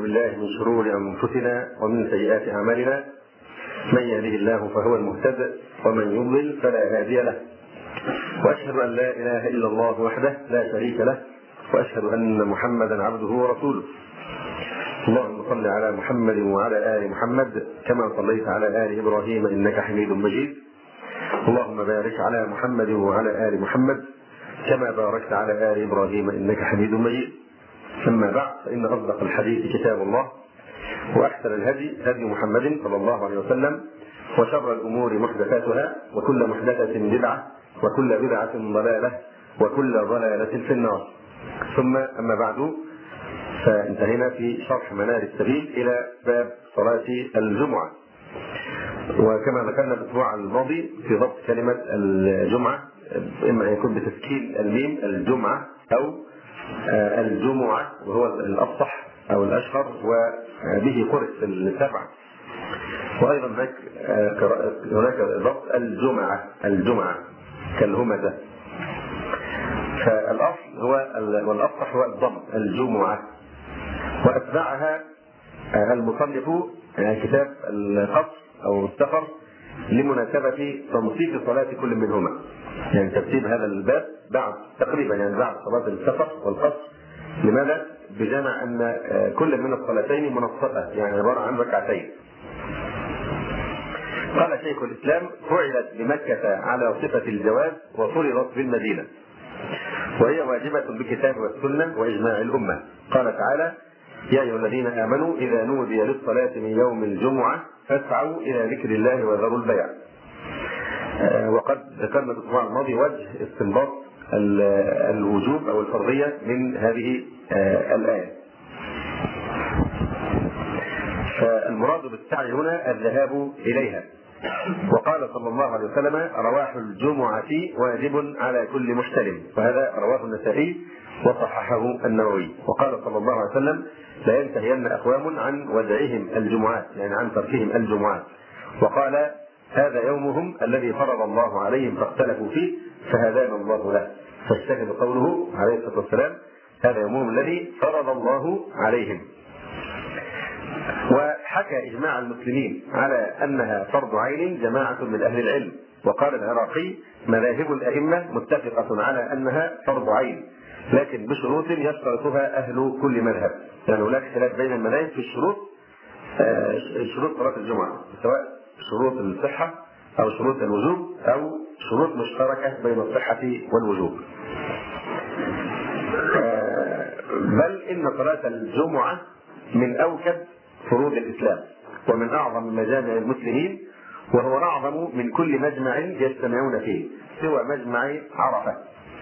بالله من شرور أنفسنا ومن سيئات أعمالنا، من يهده الله فهو المهتد ومن يضلل فلا هادي له، وأشهد أن لا إله إلا الله وحده لا شريك له، وأشهد أن محمدا عبده ورسوله. اللهم صل على محمد وعلى آل محمد كما صليت على آل إبراهيم إنك حميد مجيد. اللهم بارك على محمد وعلى آل محمد كما باركت على آل إبراهيم إنك حميد مجيد. أما بعد، فإن أصدق الحديث كتاب الله، وأحسن الهدي هدي محمد صلى الله عليه وسلم، وشر الأمور محدثاتها، وكل محدثة بدعة، وكل بدعة ضلالة، وكل ضلالة في النار. ثم أما بعد، فانتهينا في شرح منار السبيل إلى باب صلاة الجمعة. وكما ذكرنا الأسبوع الماضي في ضبط كلمة الجمعة، إما أن يكون بتسكين الميم الجمعة أو الجمعة، وهو الأفصح أو الأشهر، وبه قرئ السبع. وأيضا هناك ضبط الجمعة كالهمزة. فالأصل هو والأفصح هو الضم الجمعة. وأتبعها المصنف كتاب القصر أو السفر لمناسبة تنصيف صلاة كل منهما، يعني ترتيب هذا الباب بعد تقريبا بعد صلاة السفر والقصر. لماذا؟ بجمع أن كل من الصلاتين منصفة، يعني عبارة عن ركعتين. قال شيخ الإسلام: فعلت بمكة على صفة الجواز وفرضت بالمدينة، وهي واجبة بالكتاب والسنة وإجماع الأمة. قال تعالى: يا أيها الذين آمنوا إذا نودي للصلاة من يوم الجمعة فاسعوا إلى ذكر الله وذروا البيع. وقد ذكرنا الأسبوع الماضي وجه استنباط الوجوب أو الفرضية من هذه الآية. فالمراد بالسعي هنا الذهاب إليها. وقال صلى الله عليه وسلم: رواح الجمعة واجب على كل محتلم، وهذا رواه النسائي وصححه النووي. وقال صلى الله عليه وسلم: لا ينتهين أقوام عن ودعهم الجمعات، يعني عن تركهم الجمعات. وقال: هذا يومهم الذي فرض الله عليهم فاختلفوا فيه فهدانا الله له. فاشتهد قوله عليه الصلاة والسلام: هذا يومهم الذي فرض الله عليهم. وحكى إجماع المسلمين على أنها فرض عين جماعة من أهل العلم. وقال العراقي: مذاهب الأئمة متفقة على أنها فرض عين، لكن بشروط يشترطها أهل كل مذهب. يعني هناك خلاف بين المذاهب في شروط صلاة الجمعة، سواء شروط الصحة أو شروط الوجوب أو شروط مشتركة بين الصحة والوجوب. بل إن صلاة الجمعة من أوكد فروض الإسلام، ومن أعظم مجامع المسلمين، وهو أعظم من كل مجمع يجتمعون فيه سوى مجمع عرفة.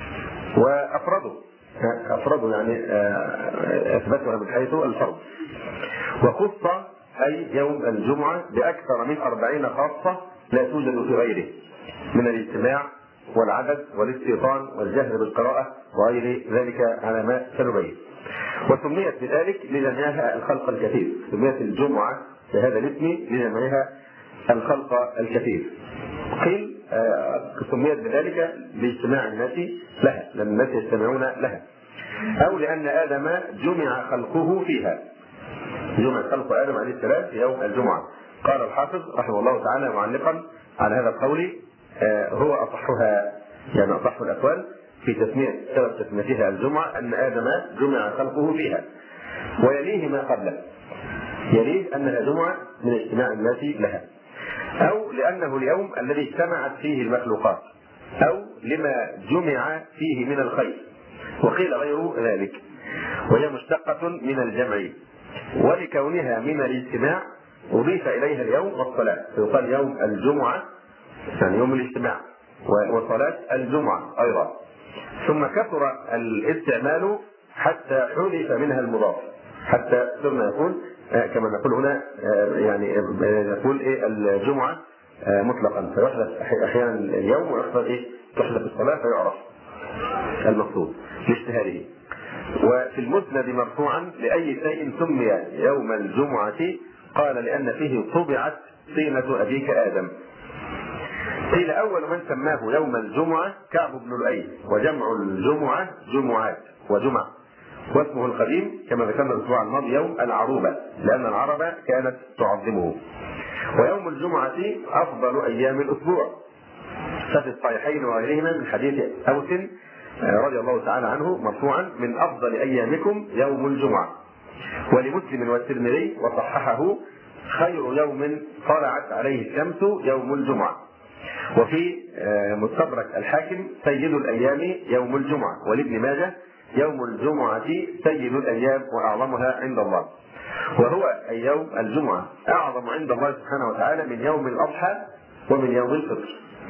وأفرضوا يعني أثبتها من حيث الفرض. وخص أي يوم الجمعة بأكثر من 40 خاصة لا توجد في غيره من الاجتماع والعدد والاستيطان والجهر بالقراءة وغير ذلك على ما سنبين. وسميت بذلك لجمعها الخلق الكثير. سميت الجمعة بهذا الاسم لجمعها الخلق الكثير. قيل سميت بذلك لاجتماع الناس لها، لأن الناس يجتمعون لها، أو لأن آدم جمع خلقه فيها. جمع خلق آدم عليه السلام في يوم الجمعة. قال الحافظ رحمه الله تعالى معلقا على هذا القول: هو أصحها، يعني أصح الأقوال في سبب تسميتها الجمعة أن آدم جمع خلقه فيها. ويليه ما قبله، يليه أنها جمعة من اجتماع الناس لها، أو لأنه اليوم الذي اجتمعت فيه المخلوقات، أو لما جمع فيه من الخير. وقيل غير ذلك، وهي مشتقة من الجمع، ولكونها من الاجتماع أضيف إليها اليوم والصلاة، فيقال يوم الجمعة يعني يوم الاجتماع، وصلاة الجمعة أيضا. ثم كثر الاستعمال حتى حذف منها المضاف، حتى صرنا نقول كما نقول هنا، يعني نقول الجمعة مطلقا، فيحذف أحيانا اليوم ويحذف تحذف الصلاة فيعرف المقصود لاجتهاده. وفي المسند مرفوعا: لأي شيء سمي يوم الجمعة؟ قال: لأن فيه طبعت طينة أبيك آدم. قيل: أول من سماه يوم الجمعة كعب بن لؤي، وجمع الجمعة جمعات وجمع، واسمه القديم كما ذكرنا الأسبوع الماضي يوم العروبة، لأن العرب كانت تعظمه. ويوم الجمعة أفضل أيام الأسبوع، ففي الصحيحين وغيرهما من حديث أوس رضي الله تعالى عنه مرفوعا: من أفضل أيامكم يوم الجمعة. ولمسلم والترمذي وصححه: خير يوم طلعت عليه الشمس يوم الجمعة. وفي مستدرك الحاكم: سيد الأيام يوم الجمعة. ولابن ماجه: يوم الجمعة سيد الأيام وأعظمها عند الله. وهو أي يوم الجمعة أعظم عند الله سبحانه وتعالى من يوم الأضحى ومن يوم الفطر.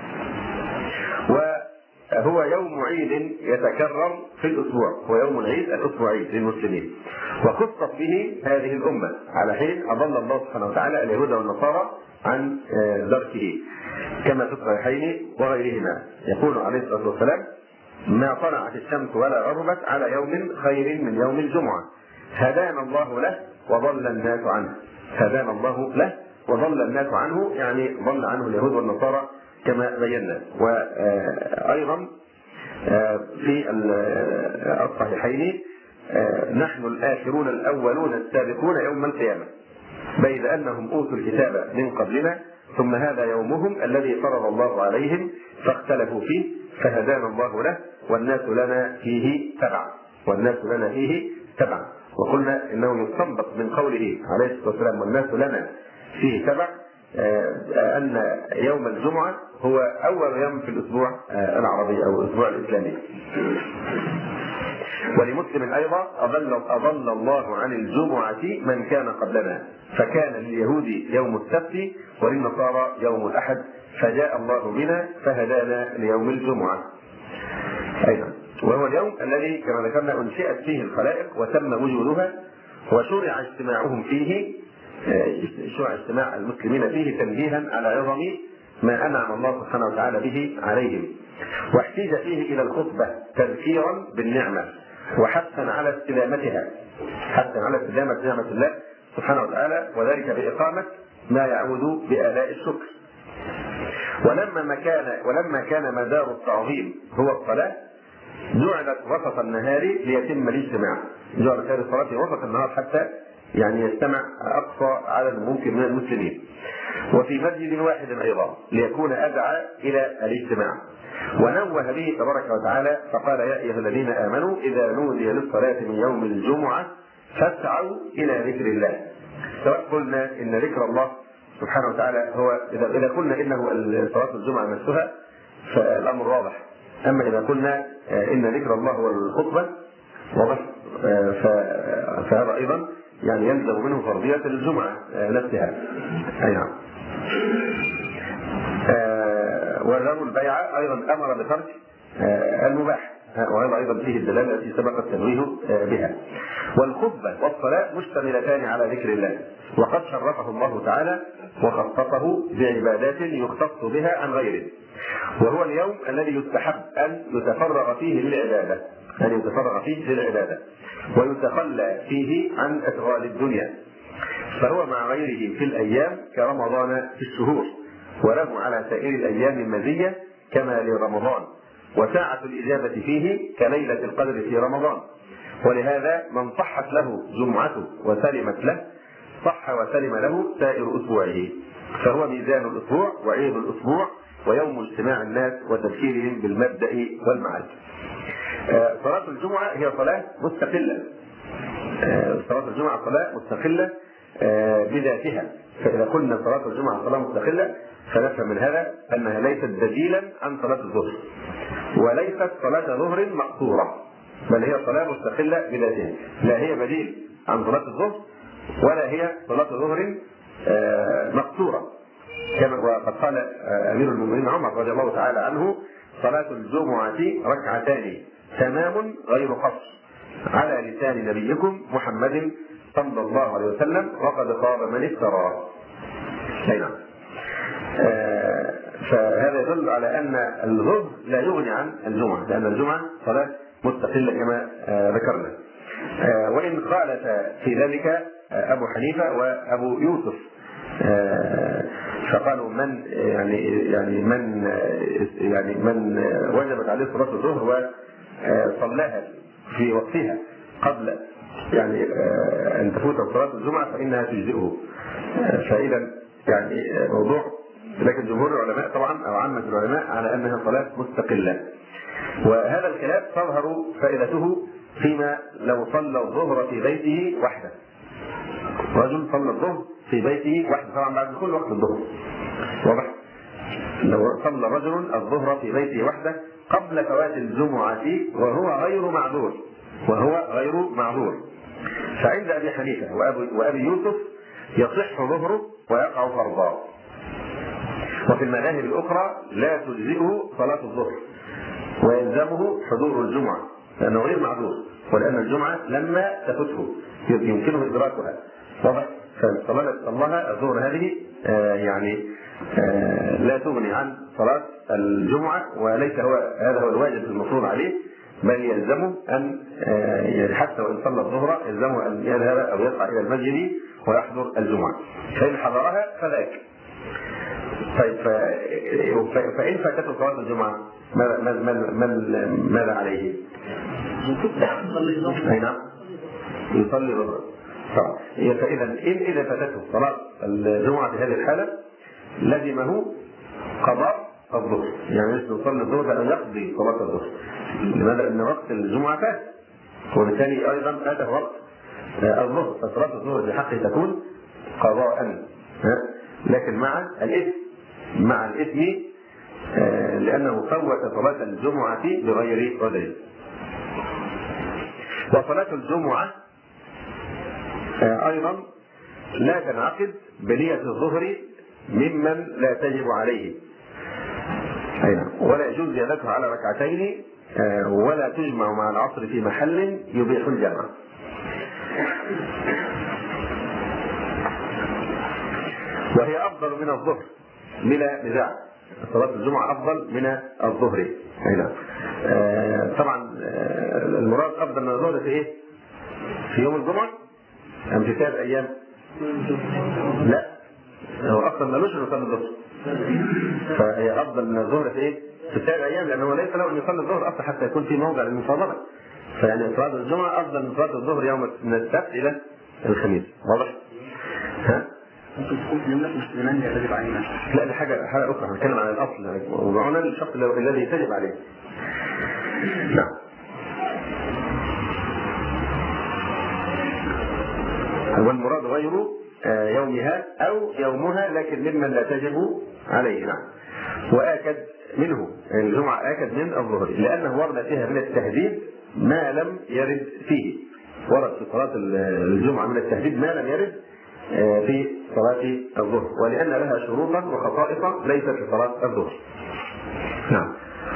وهو يوم عيد يتكرر في الأسبوع، هو يوم العيد الأسبوعي للمسلمين، وخصت به هذه الأمة على حين أضل الله سبحانه وتعالى اليهود والنصارى عن دركه، كما في الصحيحين وغيرهما. يقول عليه الصلاة والسلام: ما طلعت الشمس ولا غربت على يوم خير من يوم الجمعة، هدانا الله له وضل الناس عنه. هدانا الله له وضل الناس عنه، يعني ضل عنه اليهود والنصارى كما بينا. وأيضا في الصحيحين: نحن الآخرون الأولون السابقون يوم القيامة، بيد أنهم أوتوا الكتاب من قبلنا ثم هذا يومهم الذي فرض الله عليهم فاختلفوا فيه فهدانا الله له والناس لنا فيه تبع. والناس لنا فيه تبع. وقلنا إنه يستنبط من قوله عليه الصلاة والسلام: والناس لنا فيه تبع، أن يوم الجمعة هو أول يوم في الأسبوع العربي أو الأسبوع الإسلامي. ولمسلم أيضا: أضل الله عن الجمعة من كان قبلنا، فكان لليهود يوم السبت وللنصارى يوم الأحد، فجاء الله بنا فهدانا ليوم الجمعة. أيضا وهو اليوم الذي كما ذكرنا أنشئت فيه الخلائق وتم وجودها وشرع اجتماعهم فيه، شرع اجتماع المسلمين فيه تنبيها على عظم ما أنعم الله سبحانه وتعالى به عليهم، واحتاج فيه إلى الخطبة تذكيرا بالنعمة وحثا على استدامتها، حثا على استدامة نعمة الله سبحانه وتعالى، وذلك بإقامة ما يعود بآلاء الشكر. ولما كان مدار التعظيم هو الصلاة جعلت وسط النهار ليتم الاجتماع، جعلت هذه الصلاة في وسط النهار حتى يعني يجتمع أقصى عدد ممكن من المسلمين، وفي مسجد واحد أيضا ليكون أدعى إلى الاجتماع. ونوه به تبارك وتعالى فقال: يا أيها الذين آمنوا إذا نودي للصلاة من يوم الجمعة فاسعوا إلى ذكر الله. سواء قلنا إن ذكر الله سبحانه وتعالى هو إذا قلنا إنه صلاة الجمعة نفسها فالأمر واضح، أما إذا قلنا إن ذكر الله هو الخطبة واضح، فهذا أيضا يعني يلزم منه فرضية الجمعة نفسها. أي نعم. وذروا البيع أيضا أمر بترك المباح، وهذا أيضا فيه الدلالة التي سبق التنويه بها. والخطبة والصلاة مشتملتان على ذكر الله، وقد شرفه الله تعالى وخصصه بعبادات يختص بها عن غيره، وهو اليوم الذي يستحب أن يتفرغ فيه للعبادة، ويتخلى فيه عن أشغال الدنيا، فهو مع غيره في الأيام كرمضان في الشهور، وله على سائر الأيام مزية كما لرمضان، وساعة الإجابة فيه كليلة القدر في رمضان. ولهذا من صحت له جمعته وسلمت له صح وسلم له سائر أسبوعه، فهو ميزان الأسبوع وعيد الأسبوع ويوم اجتماع الناس وتذكيرهم بالمبدأ والمعاد. صلاة الجمعة هي صلاة مستقلة، صلاة الجمعة صلاة مستقلة بذاتها، فإذا قلنا صلاة الجمعة صلاة مستقلة فنفهم من هذا أنها ليست بديلا عن صلاة الظهر، وليست صلاة ظهر مقصورة، بل هي صلاة مستقلة بذاتها، لا هي بديل عن صلاة الظهر ولا هي صلاة ظهر مقصورة. كما وقد قال أمير المؤمنين عمر رضي الله تعالى عنه: صلاة الجمعة ركعتان تمام غير قصر على لسان نبيكم محمد صلى الله عليه وسلم وقد خاب من افترى. نعم. فهذا يدل على أن الظهر لا يغني عن الجمعة، لأن الجمعة صلاة مستقلة كما ذكرنا. وإن خالف في ذلك أبو حنيفة وأبو يوسف، فقالوا من وجبت عليه صلاة الظهر وصلاها في وقتها قبل يعني أن تفوت صلاة الجمعة فإنها تجزئه. فإذا يعني موضوع، لكن جمهور العلماء طبعا أو عامة العلماء على أنها صلاة مستقلة. وهذا الخلاف تظهر فائدته فيما لو صلى الظهر في بيته وحده. رجل صلى الظهر في بيته وحده، طبعا بعد كل وقت الظهر، واضح؟ لو صلى رجل الظهر في بيته وحده قبل فوات الجمعة وهو غير معذور، فعند أبي حنيفة وأبي يوسف يصح ظهره ويقع فرضا. وفي المذاهب الأخرى لا تجزئه صلاة الظهر ويلزمه حضور الجمعة لأنه غير معذور، ولأن الجمعة لما تفته يمكنه إدراكها، واضح؟ فالصلاة صلاها الظهر هذه يعني لا تغني عن صلاة الجمعة، وليس هذا هو الواجب المفروض عليه، بل يلزمه أن حتى وإن صلى الظهر يلزمه أن يذهب أو يسعى إلى المسجد ويحضر الجمعة، فإن حضرها فذاك. طيب فإن فاتته صلاة الجمعة ماذا عليه؟ أي نعم، يصلي ظهر. فإذا إذا فاتته صلاة الجمعة في هذه الحالة لزمه قضاء الظهر، يعني مثل يصلي الظهر أن يقضي صلاة الظهر. لماذا؟ لأن وقت الجمعة فات، وبالتالي أيضا فاته وقت الظهر، فصلاة الظهر بحقه تكون قضاء، لكن مع الإثم لأنه فوت صلاة الجمعة بغير عذر. وصلاة الجمعة أيضا لا تنعقد بنية الظهر ممن لا تجب عليه، ولا يجوز زيادتها على ركعتين، ولا تجمع مع العصر في محل يبيح الجمع. وهي أفضل من الظهر بلا نزاع، صلاة الجمعة أفضل من الظهر. طبعا المراد أفضل من الظهر في إيه؟ في يوم الجمعة أم في 3 أيام؟ لا، هو أفضل ملوش أن يصلي الظهر، فهي أفضل من الظهر في إيه؟ في 3 أيام، لأنه ليس له أن يصلي الظهر أصلا حتى يكون في موضع للمفاضلة. فيعني صلاة الجمعة أفضل من صلاة الظهر يوم من السبت إلى الخميس، واضح؟ ممكن تكون في يوم مسلمان يجب علينا. لا، دي حاجة أخرى، هنتكلم عن الأصل وضعنا الشخص الذي تجب عليه. نعم. والمراد غير يومها أو يومها، لكن ممن لا تجب عليه. نعم. وآكد منه، يعني الجمعة آكد من الظهر، لأنه ورد فيها من التهديد ما لم يرد فيه. ورد في صلاة الجمعة من التهديد ما لم يرد في صلاة الظهر، ولأن لها شروطا وخصائص ليست في صلاة الظهر. نعم.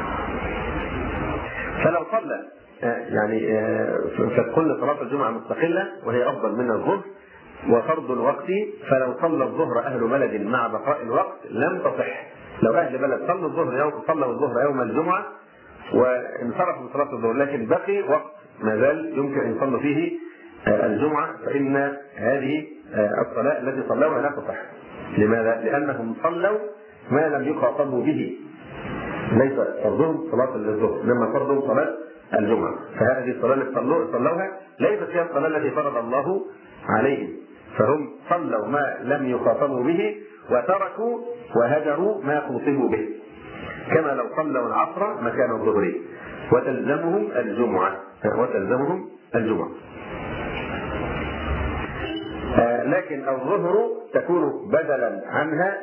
فلو صلى يعني فتكون صلاة الجمعة مستقلة وهي أفضل من الظهر، وفرض الوقت فلو صلى الظهر أهل بلد مع بقاء الوقت لم تصح. لو أهل بلد صلوا الظهر يوم الجمعة وانصرفوا من صلاة الظهر، لكن بقي وقت ما زال يمكن أن يصلوا فيه الجمعة، فإن هذه الصلاة التي صلوها لا تصح. لماذا؟ لأنهم صلوا ما لم يخاطبوا به، ليس فرضهم صلاة الظهر، إنما فرضهم صلاة الجمعة. فهذه الصلاة التي صلوها ليست هي الصلاة التي فرض الله عليهم، فهم صلوا ما لم يخاطبوا به وتركوا وهجروا ما خوطبوا به، كما لو صلوا العصر مكان الظهر وتلزمهم الجمعة. لكن الظهر تكون بدلا عنها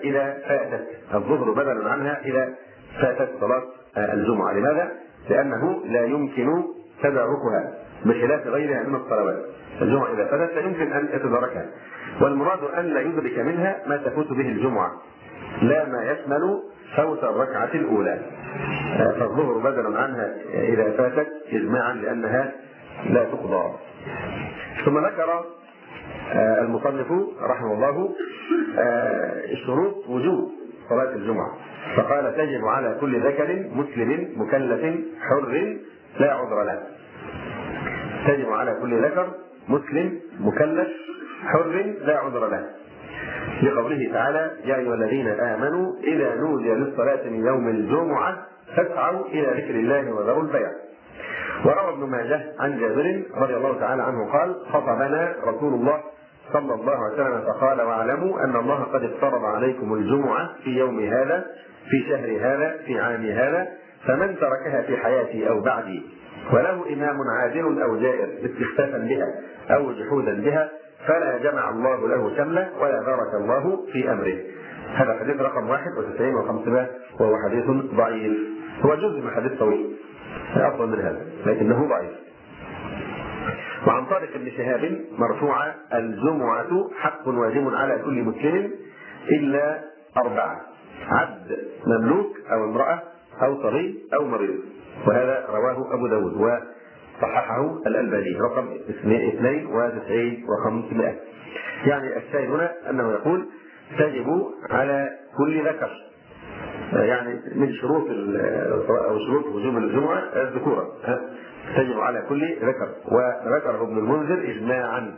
إذا فاتت صلاة الجمعة. لماذا؟ لأنه لا يمكن تداركها بخلاف غيرها من الصلوات. الجمعة إذا فاتت لا يمكن أن يتداركها، والمراد أن لا يدرك منها ما تفوت به الجمعة، لا ما يشمل فوت الركعة الأولى. فالظهر بدلا عنها إذا فاتت إجماعا لأنها لا تقضى. ثم ذكر المصنف رحمه الله شروط وجوب صلاة الجمعة، فقال: تجب على كل ذكر مسلم مكلف حر لا عذر له. تجب على كل ذكر مسلم مكلف حر لا عذر له، لقوله تعالى: يا أيها الذين آمنوا إذا نودي للصلاة من يوم الجمعة فاسعوا إلى ذكر الله وذروا البيع. وروى ابن ماجه عن جابر رضي الله تعالى عنه قال: خطبنا رسول الله صلى الله عليه وسلم فقال: واعلموا أن الله قد افترض عليكم الجمعة في يوم هذا في شهر هذا في عام هذا، فمن تركها في حياتي أو بعدي وله إمام عادل أو جائر استخفافا بها أو جحودا بها فلا جمع الله له شمله ولا بارك الله في أمره. هذا حديث رقم 91 و500 وهو حديث ضعيف، هو جزء من حديث طويل أفضل من هذا لكنه ضعيف. وعن طارق بن شهاب مرفوعة: الجمعة حق واجب على كل مسلم إلا 4: عبد مملوك أو امرأة أو صبي أو مريض. وهذا رواه أبو داود وصححه الألباني رقم 92 و500. يعني الشاهد هنا أنه يقول: تجب على كل ذكر، يعني من شروط أو شروط وجوب الجمعة الذكورة، تجب على كل ذكر. وذكره ابن المنذر إجماعا،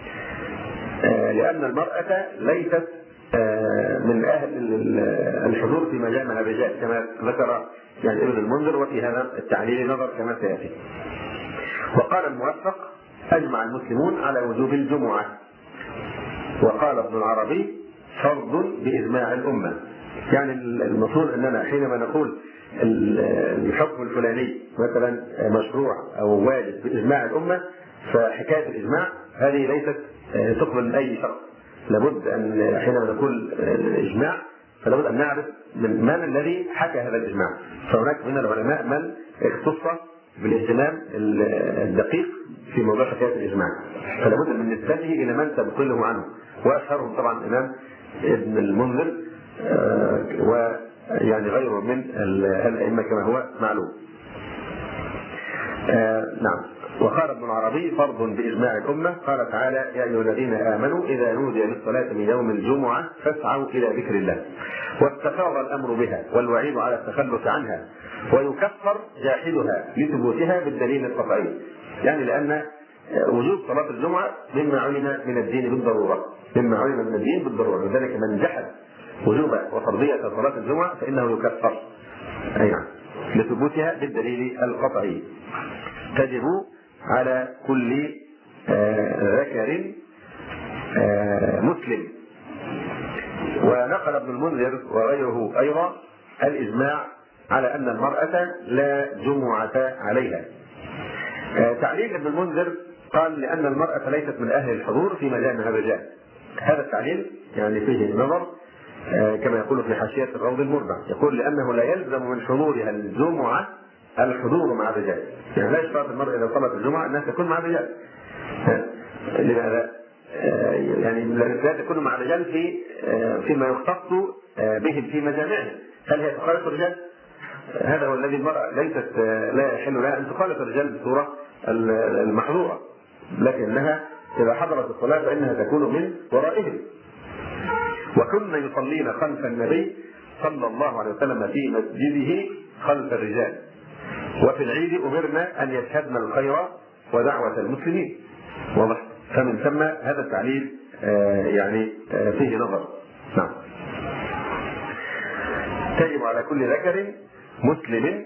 لأن المرأة ليست من أهل الحضور في مجامع الرجال كما ذكر يعني ابن المنذر، وفي هذا التعليل نظر كما سيأتي. وقال الموفق: أجمع المسلمون على وجوب الجمعة. وقال ابن العربي: فرض بإجماع الأمة. يعني المفروض أننا حينما نقول الحكم الفلاني مثلا مشروع أو واجب بإجماع الأمة، فحكاية الإجماع هذه ليست تقبل من أي شخص. لابد أن حينما نقول الإجماع فلابد أن نعرف من الذي حكى هذا الإجماع. فهناك من العلماء من اختص بالاهتمام الدقيق في موضوع حكاية الإجماع، فلابد من نسبته إلى من تنقله عنه، وأشهرهم طبعا الإمام ابن المنذر ويعني غيره من الأئمة كما هو معلوم. نعم. وقال ابن العربي: فرض بإجماع الأمة. قال تعالى: يا أيها الذين آمنوا إذا نودي للصلاة من يوم الجمعة فاسعوا إلى ذكر الله. واستفاض الأمر بها والوعيد على التخلف عنها، ويكفر جاحدها لثبوتها بالدليل القطعي. يعني لأن وجوب صلاة الجمعة مما علم من الدين بالضرورة، مما علم من الدين بالضرورة، لذلك من جحد وجوب وفرضية صلاة الجمعة فإنه يكفر، أي نعم، لثبوتها بالدليل القطعي. تجب على كل ذكر مسلم. ونقل ابن المنذر وغيره أيضا الإجماع على أن المرأة لا جمعة عليها. تعليل ابن المنذر قال: لأن المرأة ليست من أهل الحضور في مجامع الرجال. هذا التعليل يعني فيه نظر، كما يقول في حاشية الروض المربع، يقول: لأنه لا يلزم من حضورها الجمعة الحضور مع الرجال. يعني لا يشترط المرأة إذا صلت الجمعة أنها تكون مع الرجال. لماذا؟ يعني لا تكون مع الرجال فيما يختص بهم في مجامعهم. هل هي تخالف الرجال؟ هذا هو الذي المرأة ليست لا يحل لها أن تخالف الرجال بصورة المحظورة، لكنها إذا حضرت الصلاة فإنها تكون من ورائهم. وكنا يصلين خلف النبي صلى الله عليه وسلم في مسجده خلف الرجال، وفي العيد أمرنا أن يشهدن الخير ودعوة المسلمين. واضح؟ فمن ثم هذا التعليل يعني فيه نظر. نعم. تجب على كل ذكر مسلم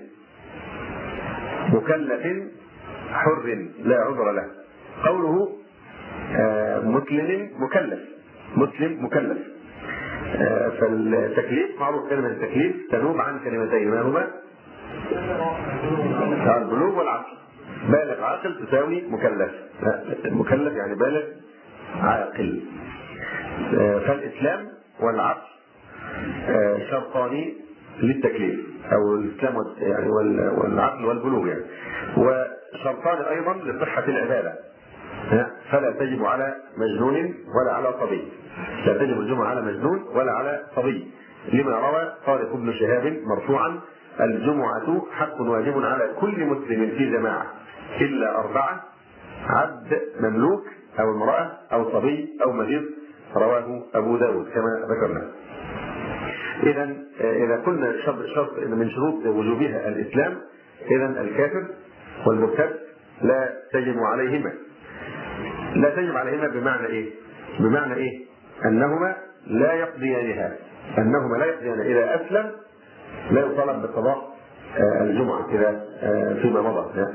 مكلف حر لا عذر له. قوله مسلم مكلف، مسلم مكلف، فالتكليف معروف، كلمة التكليف تنوب عن كلمتين، ما هما؟ البلوغ والعقل. بالغ عاقل تساوي مكلف، مكلف يعني بالغ عاقل. فالإسلام والعقل شرطان للتكليف، أو الإسلام يعني والعقل والبلوغ يعني، وشرطان أيضا لصحة العبادة. فلا تجب على مجنون ولا على صبي، لا تجب الجمعة على مجنون ولا على صبي، لما روى طارق بن شهاب مرفوعا: الجمعة حق واجب على كل مسلم في جماعة إلا 4: عبد مملوك أو امرأة أو صبي أو مريض. رواه أبو داود كما ذكرنا. إذا قلنا شرط من شروط وجوبها الإسلام، إذن الكافر والمرتد لا تجب عليهما. لا تجب عليهما بمعنى إيه؟ بمعنى إيه؟ أنهما لا يقضيانها، أنهما لا يقضيان. إذا أسلم لا يطالب بالقضاء الجمعة كده فيما مضى،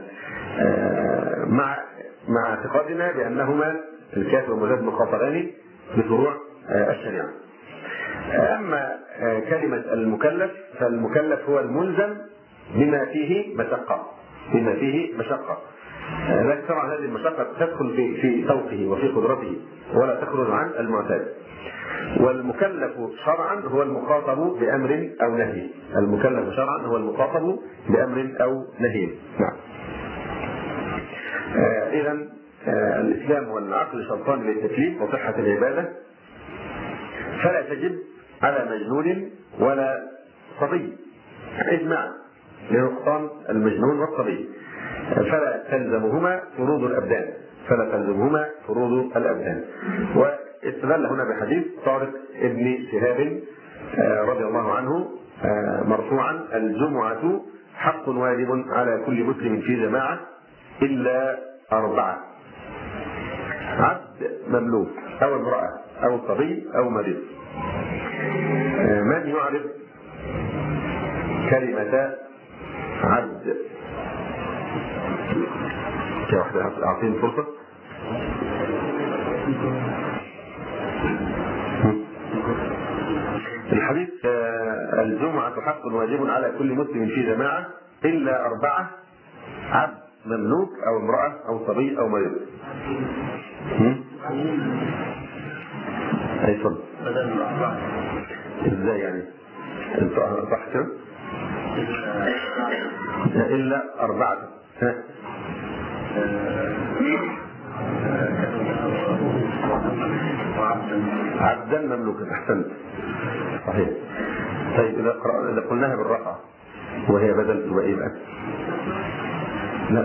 مع اعتقادنا بأنهما الكافر والمجاز مخاطران بفروع الشريعة. أما كلمة المكلف فالمكلف هو الملزم بما فيه مشقة، لكن طبعا هذه المشقة تدخل في ذوقه وفي قدرته ولا تخرج عن المعتاد. والمكلف شرعا هو المخاطب بأمر أو نهي. المكلف شرعا هو المخاطب بأمر أو نهي. نعم. إذا الإسلام والعقل شرطان للتكليف وصحة العبادة، فلا تجب على مجنون ولا صبي إجماعا لنقصان المجنون والصبي، فلا تلزمهما فروض الأبدان. واستدل هنا بحديث طارق ابن شهاب رضي الله عنه مرفوعا: الجمعة حق واجب على كل مسلم في جماعة إلا 4، عبد مملوك أو امرأة أو صبي أو مريض. من يعرف كلمة عبد؟ واحدة أعطيني فرصة. الحديث الجمعة حق واجب على كل مسلم في جماعة إلا 4، عبد مملوك أو امرأة أو صبي أو مريض. أي صدق؟ إزاي يعني؟ صح كده؟ إلا 4. عبدا مملوكا. أحسنت، صحيح. طيب إذا قلناها بالرفع وهي بدل تبقى إيه بقى؟ لا.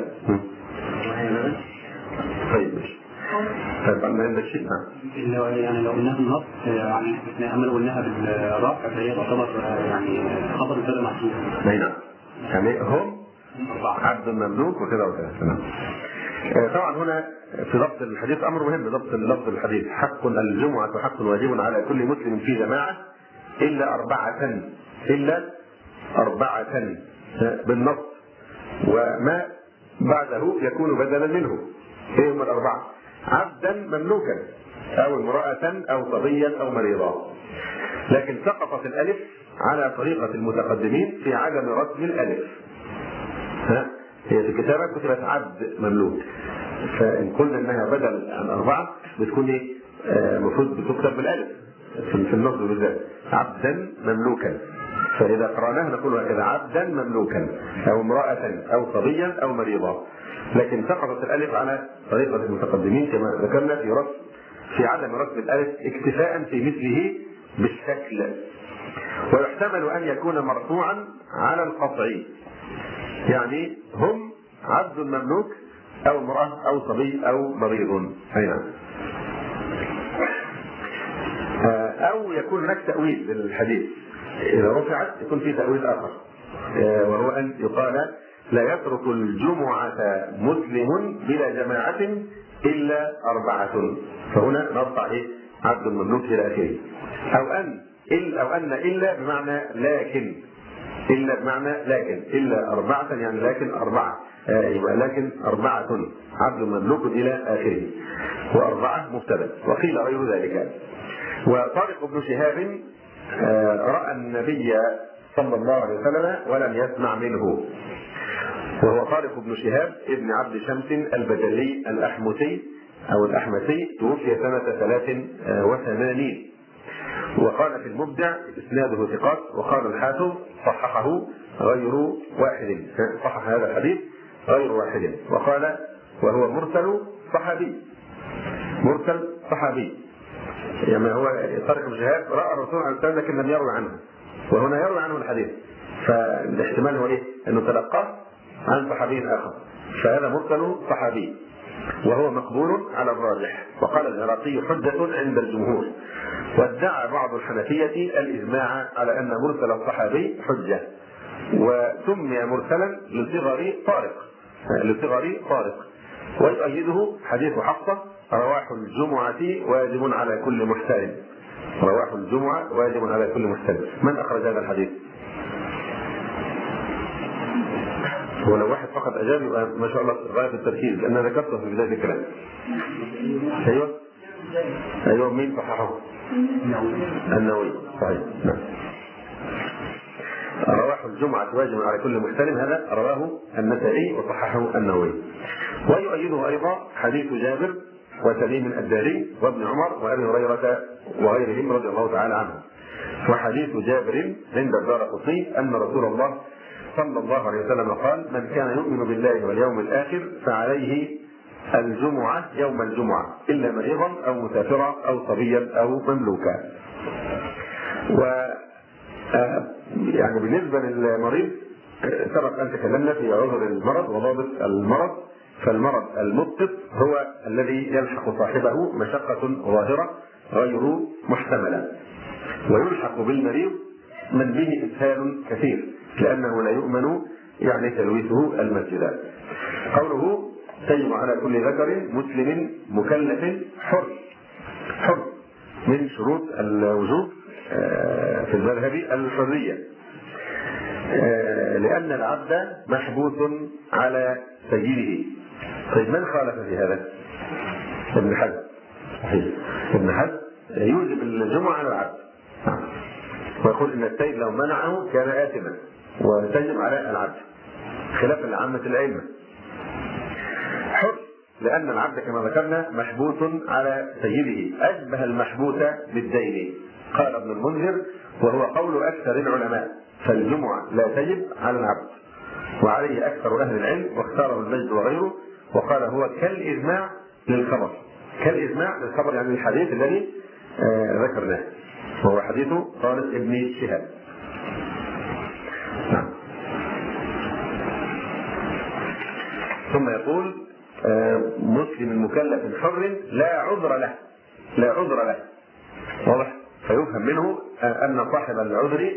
طيب ما عندك شيء؟ يعني لو قلناها بالنص يعني اما لو قلناها بالرفع فهي تعتبر يعني خبر كده محسوب. نعم، يعني هم عبد مملوك وكذا وكذا. طبعا هنا في ضبط الحديث امر مهم، ضبط لفظ الحديث: حق الجمعة حق واجب على كل مسلم في جماعة إلا 4 بالنص، وما بعده يكون بدلا منه. ايه هم 4؟ عبدا مملوكا او امرأة او صبيا او مريضا. لكن سقطت الالف على طريقة المتقدمين في عدم رسم الالف. هي في الكتابة كتبت عبد مملوك، فإن قلنا إنها بدل عن 4 بتكون إيه؟ المفروض بتكتب بالألف في النصب بالذات: عبدا مملوكا. فإذا قرأناها نقول هكذا: عبدا مملوكا أو امرأة أو صبيا أو مريضا. لكن سقطت الألف على طريقة المتقدمين كما ذكرنا في عدم رسم الألف اكتفاء في مثله بالشكل. ويحتمل أن يكون مرفوعا على القطعي، يعني هم عبد مملوك أو امرأة أو صبي أو مريض. أو يكون هناك تأويل للحديث، إذا رفعت يكون في تأويل آخر، وهو أن يقال: لا يترك الجمعة مسلم بلا جماعة إلا 4. فهنا نرفع عبد المملوك إلى آخره. أو أن إلا بمعنى لكن، إلا 4 يعني لكن 4، يبقى لكن 4 عبد مملوك إلى آخره، و4 مبتدأ. وقيل غير ذلك. وطارق بن شهاب رأى النبي صلى الله عليه وسلم ولم يسمع منه، وهو طارق بن شهاب ابن عبد شمس البجلي الأحمسي أو الأحمسي، توفي سنة 83. وقال في المبدع: إسناده ثقات. وقال الحافظ: صححه غير واحد، صحح هذا الحديث غير واحد. وقال: وهو مرسل صحابي. يعني هو طارق بن شهاب رأى الرسول عليه السلام لكن لم يروي عنه، وهنا يروي عنه الحديث، فالاحتمال هو انه تلقاه عن صحابي آخر، فهذا مرسل صحابي وهو مقبول على الراجح. وقال العراقي: حجة عند الجمهور. وادعى بعض الحنفية الإجماع على أن مرسل الصحابي حجة، وسمي مرسلا لصغر طارق. ويؤيده حديث حفصة: رواح الجمعة واجب على كل محترم. من أخرج هذا الحديث؟ ولو واحد فقط أجاب يبقى ما شاء الله غاية التركيز، لأن أنا ذكرته في بداية الكلام. أيوه مين صححه؟ النووي. صحيح. نعم. رواه الجمعة واجب على كل محترم، هذا رواه النسائي وصححه النووي. ويؤيده أيضا حديث جابر وسليم الداري وابن عمر وأبي هريرة وغيرهم رضي الله تعالى عنهم. وحديث جابر عند الدارقطني أن رسول الله صلى الله عليه وسلم قال: من كان يؤمن بالله واليوم الآخر فعليه الجمعة يوم الجمعة إلا مريضا أو مسافرا أو صبيا أو مملوكا. يعني بالنسبة للمريض سبق أن تكلمنا في عذر المرض وضابط المرض. فالمرض المسقط هو الذي يلحق صاحبه مشقة ظاهرة غير محتملة، ويلحق بالمريض من به إسهال كثير لأنه لا يؤمن يعني تلويثه المسجد. قوله: تجب على كل ذكر مسلم مكلف حر من شروط الوجوب في المذهب الحرية، لأن العبد محبوس على سيده. طيب من خالف في هذا؟ ابن حزم. صحيح. ابن حزم يوجب الجمعة على العبد ويقول إن السيد لو منعه كان آثما وتجب على العبد، خلافا لعامة الأئمة. حر لأن العبد كما ذكرنا محبوس على سيده، أشبه المحبوس بالدين. قال ابن المنذر وهو قول أكثر العلماء: فالجمعة لا تجب على العبد، وعليه أكثر أهل العلم، واختاره المجد وغيره، وقال هو كالإجماع للخبر. كالإجماع للخبر يعني الحديث الذي ذكرناه، وهو حديث طارق ابن شهاب. نعم. ثم يقول: مسلم مكلف حر لا عذر له. واضح؟ فيفهم منه أن صاحب العذر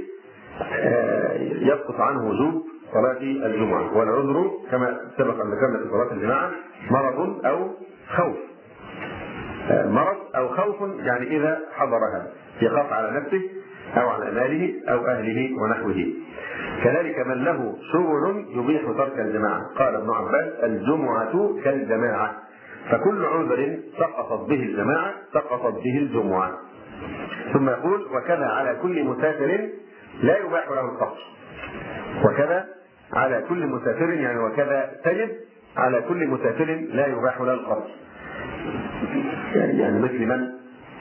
يسقط عنه وجوب صلاة الجمعة، والعذر كما سبق أن ذكرنا في صلاة الجماعة مرض أو خوف. مرض أو خوف يعني إذا حضرها يخاف على نفسه أو على ماله أو أهله ونحوه. كذلك من له شغل يبيح ترك الجماعة. قال ابن عباس: الجمعة كالجماعة، فكل عذر سقطت به الجماعة سقطت به الجمعة. ثم يقول: وكذا على كل مسافر لا يباح له القصر. وكذا على كل مسافر يعني وكذا تجب على كل مسافر لا يباح له القصر. يعني مثل من؟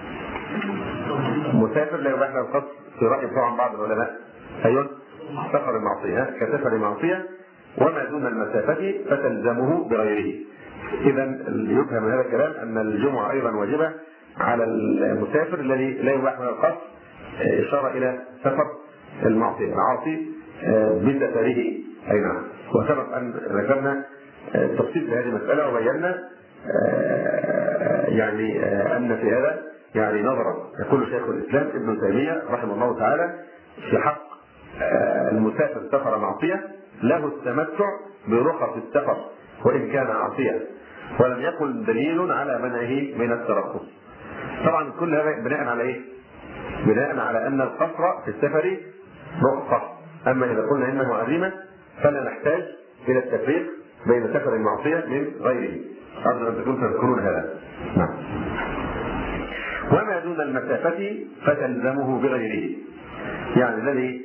مسافر لا يباح له القصر في رأي طبعا بعض العلماء. أيوة، سفر المعصية كسفر المعصية، وما دون المسافة فتلزمه بغيره. إذا يفهم من هذا الكلام أن الجمعة أيضا واجبة على المسافر الذي لا يباح له القصر، إشارة إلى سفر المعصية، العاصي بسفره. أي نعم. وسبق أن ذكرنا تفصيل هذه المسألة وبينا يعني أن في هذا يعني نظرا يقول شيخ الإسلام ابن تيمية رحمه الله تعالى في حق المسافر سفر معصية له التمتع برخص السفر وإن كان عاصيا، ولم يكن دليل على منعه من الترخص. طبعا كل هذا بناء على إيه؟ بناء على أن القصر في السفر رخصة، أما إذا قلنا إنه عزيمة فلا نحتاج إلى التفريق بين سفر المعصية من غيره. أرجو أن تكون تذكرون هذا. نعم. وما دون المسافة فتلزمه بغيره، يعني الذي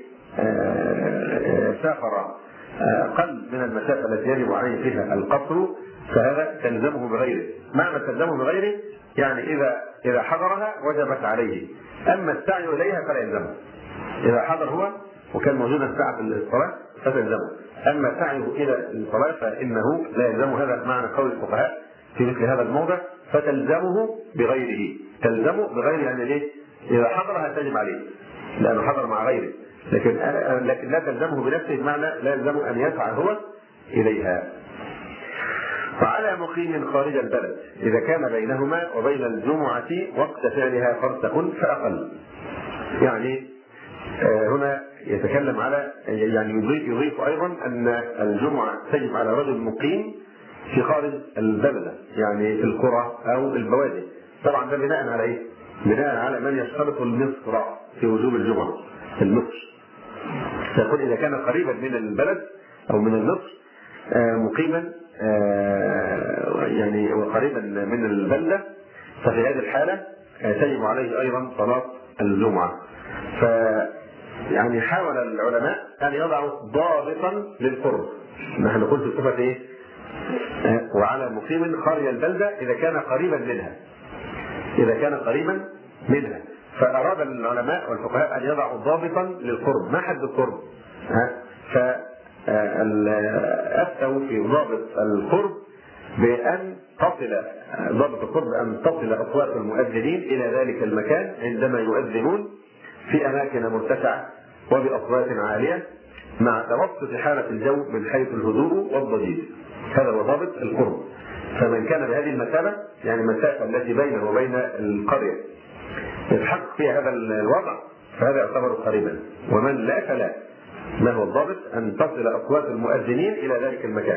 سافر قل من المسافة التي يجب عليه فيها القصر فهذا تلزمه بغيره. معنى تلزمه بغيره يعني إذا حضرها وجبت عليه، أما السعي إليها فلا يلزمه. إذا حضر هو وكان موجودا ساعة الصلاة فتلزمه، أما سعيه إلى الصلاة فإنه لا يلزمه. هذا معنى قول الفقهاء في مثل هذا الموضع، فتلزمه بغيره. تلزمه بغيره يعني ليه؟ إذا حضرها تجب عليه لأنه حضر مع غيره، لكن لا تلزمه بنفسه، بمعنى لا يلزمه أن يسعى هو إليها. وعلى مقيم خارج البلد إذا كان بينهما وبين الجمعة وقت فعلها فرسخ فأقل. يعني هنا يتكلم على يعني يضيف أيضا أن الجمعة تجب على رجل مقيم في خارج البلد، يعني في القرى أو البوادي. طبعا ده بناء على إيه؟ بناء على من يشترط المصر في وجوب الجمعة، المصر. فيقول إذا كان قريبا من البلد أو من المصر مقيما يعني وقريبا من البلدة، ففي هذه الحالة تجب عليه أيضا صلاة الجمعة. يعني حاول العلماء أن يضعوا ضابطا للقرب. نحن قلت الصفة إيه؟ وعلى مقيم خارج البلدة إذا كان قريبا منها، إذا كان قريبا منها. فأراد العلماء والفقهاء أن يضعوا ضابطا للقرب. ما حد القرب؟ فأفتوا في ضابط القرب بأن تصل ضابط القرب أن تصل أصوات المؤذنين إلى ذلك المكان عندما يؤذنون في أماكن مرتفعة وبأصوات عالية مع توسط حالة الجو من حيث الهدوء والضجيج. هذا هو ضابط القرب. فمن كان بهذه المسافة، يعني المسافة التي بينه وبين القرية يتحقق فيها هذا الوضع، فهذا يعتبر قريبا. ومن لا فلا. ما هو الضابط؟ أن تصل أصوات المؤذنين إلى ذلك المكان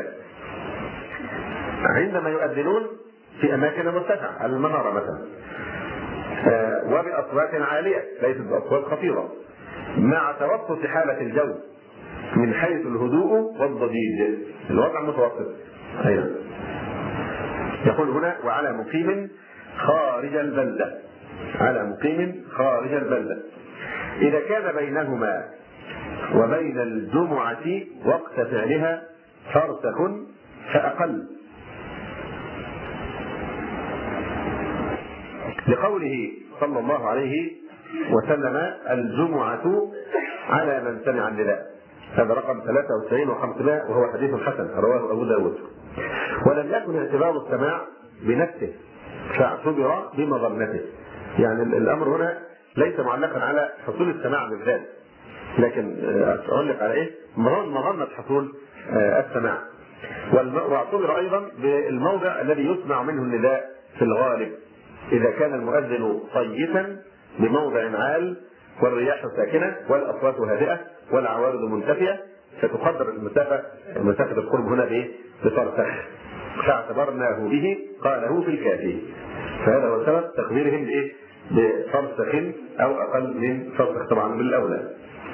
عندما يؤذنون في أماكن مرتفعة على المنارة مثلا، وبأصوات عالية ليست بأصوات خفيضة، مع توسط حالة الجو من حيث الهدوء والضجيج. الوضع متوسط. أيضا يقول هنا وعلى مقيم خارج البلدة، على مقيم خارج البلدة إذا كان بينهما وبين الجمعة وقت فعلها فرسخ فأقل، لقوله صلى الله عليه وسلم الجمعة على من سمع النداء. هذا رقم 93 و500 وهو حديث حسن رواه أبو داود. ولم يكن اعتبار السماع بنفسه فاعتبر بمظنته. يعني الأمر هنا ليس معلقا على حصول السماع بالذات، لكن أعلق على إيه؟ مظنة حصول السماع. واعتبر أيضا بالموضع الذي يسمع منه النداء في الغالب. إذا كان المؤذن صيتا بموضع عال والرياح ساكنة والأصوات هادئة والعوارض منتفية، فتقدر مسافة القرب هنا بإيه؟ بفرسخ. فاعتبرناه به قاله في الكافي. فهذا هو سبب تقديرهم بإيه؟ بفرسخ أو أقل من فرسخ طبعا بالأولى.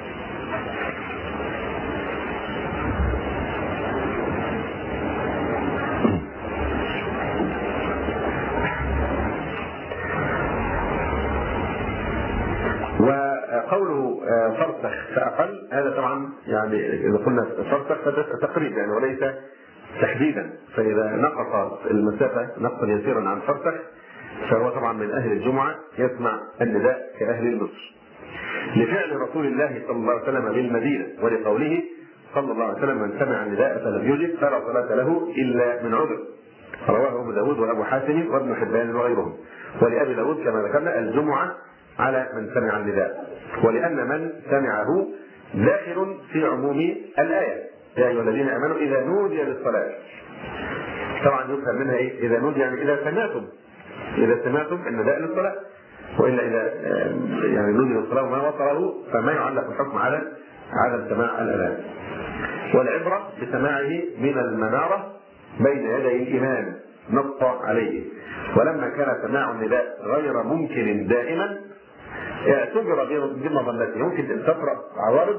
وقوله فرسخ فأقل هذا طبعا يعني إذا قلنا فرسخ فتقريب يعني وليس تحديدا. فإذا نقص المسافة نقصا يسيرا عن فرسخ فهو طبعا من أهل الجمعة يسمع النداء كأهل مصر، لفعل رسول الله صلى الله عليه وسلم بالمدينة ولقوله صلى الله عليه وسلم من سمع النداء فلم يجب فلا صلاة له إلا من عذر. رواه أبو داود وأبو حاتم وابن حبان وغيرهم. ولأبي داود كما ذكرنا الجمعة على من سمع النداء، ولأن من سمعه داخل في عموم الآية يا أيها الذين آمنوا إذا نودي للصلاة. طبعا يفهم منها إيه؟ إذا نودي يعني إذا سمعتم النداء للصلاة، وإلا إذا يعني نودي للصلاة وما وصله فما يعلق الحكم على عدم سماع الأذان. والعبرة بسماعه من المنارة بين يدي الإمام نص عليه. ولما كان سماع النداء غير ممكن دائما اعتبر بمظنته. يمكن ان تقرا عوارض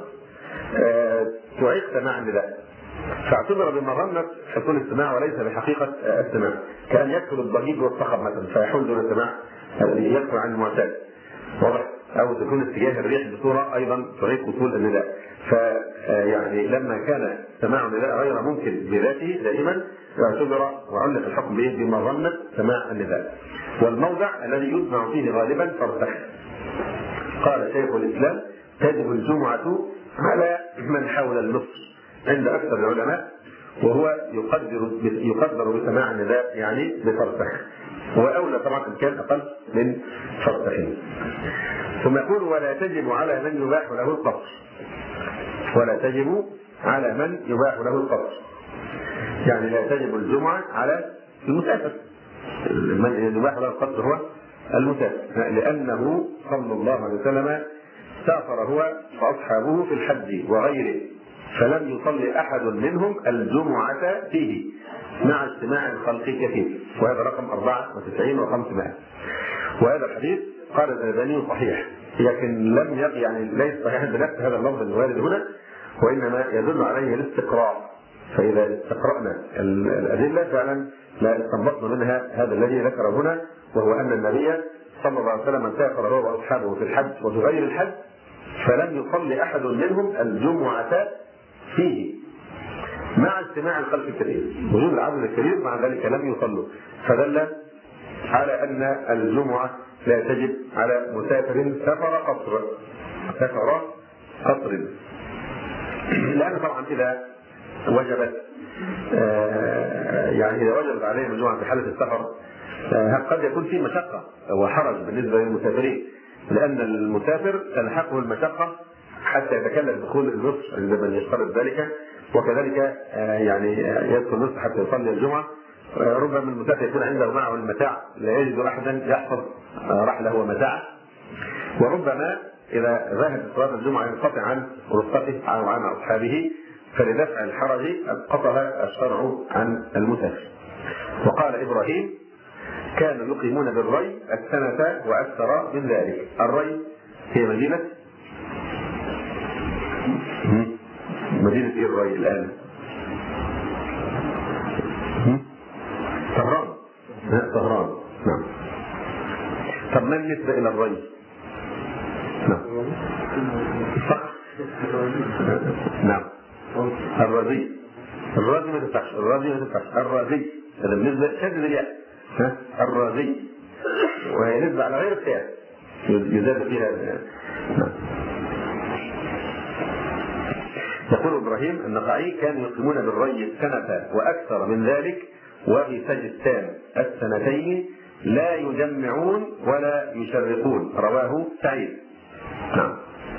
تعيق سماع النداء، فاعتبر بمظنه حصول السماع وليس بحقيقه السماع، كان يكثر الضجيج والصخب مثلا فيحول دون السماع الذي يكثر عن المعتاد، واضح؟ او تكون اتجاه الريح بصوره ايضا تعيق وصول النداء. فيعني لما كان سماع النداء غير ممكن بذاته دائما يعتبر وعلق الحكم به بمظنه سماع النداء. والموضع الذي يسمع فيه غالبا فرسخ. قال شيخ الإسلام تجب الجمعة على من حول النصف عند أكثر العلماء، وهو يقدر بسماع النداء يعني بفرسخ، وأولى طبعا إن كان أقل من فرسخين. ثم يقول ولا تجب على من يباح له القصر. ولا تجب على من يباح له القصر يعني لا تجب الجمعة على المسافر. من يباح له القصر هو المسافر، لأنه صلى الله عليه وسلم سافر هو وأصحابه في الحج وغيره فلم يصلي أحد منهم الجمعة فيه مع اجتماع الخلق كثير. وهذا رقم 94 و500. وهذا الحديث قال الألباني صحيح، لكن لم يعني ليس صحيحا بنفس هذا اللفظ الوارد هنا، وإنما يدل عليه الاستقرار فإذا استقرأنا الأدلة فعلا لا استنبطنا منها هذا الذي ذكر هنا، وهو أن النبي صلى الله عليه وسلم سافر هو وأصحابه في الحج وفي غير الحج فلم يصلي أحد منهم الجمعة فيه مع اجتماع الخلق الكثير، وجود العدد الكبير مع ذلك لم يصلوا، فدل على أن الجمعة لا تجب على مسافر سفر قصر، لأن طبعا إذا وجبت يعني إذا وجبت عليهم الجمعة في حالة السفر قد يكون في مشقة وحرج بالنسبة للمسافرين، لأن المسافر تلحقه المشقة حتى يتكلم دخول النصف عند من يشترط ذلك، وكذلك يعني يدخل النصف حتى يصلي الجمعة. ربما المسافر يكون عنده معه المتاع لا يجد أحدا يحفظ رحله ومتاعه، وربما إذا ذهب صلاة الجمعة ينقطع عن رفقته أو عن أصحابه، فلدفع الحرج أسقطها الشرع عن المسافر. وقال إبراهيم كانوا يقيمون بالري السنة وأكثر من ذلك. الري هي مدينة إيه الري الآن؟ طهران. نعم. طب ما النسبة إلى الري؟ نعم. نعم. الرزي ما تفتحش. الرزي هذا بالنسبة شدد الياء. الرزي وهي نسبة على غير القياس يزاد فيها. نعم. يقول إبراهيم النخعي كانوا يقيمون بالري السنة وأكثر من ذلك وفي سجستان السنتين لا يجمعون ولا يشرقون. رواه سعيد. نعم.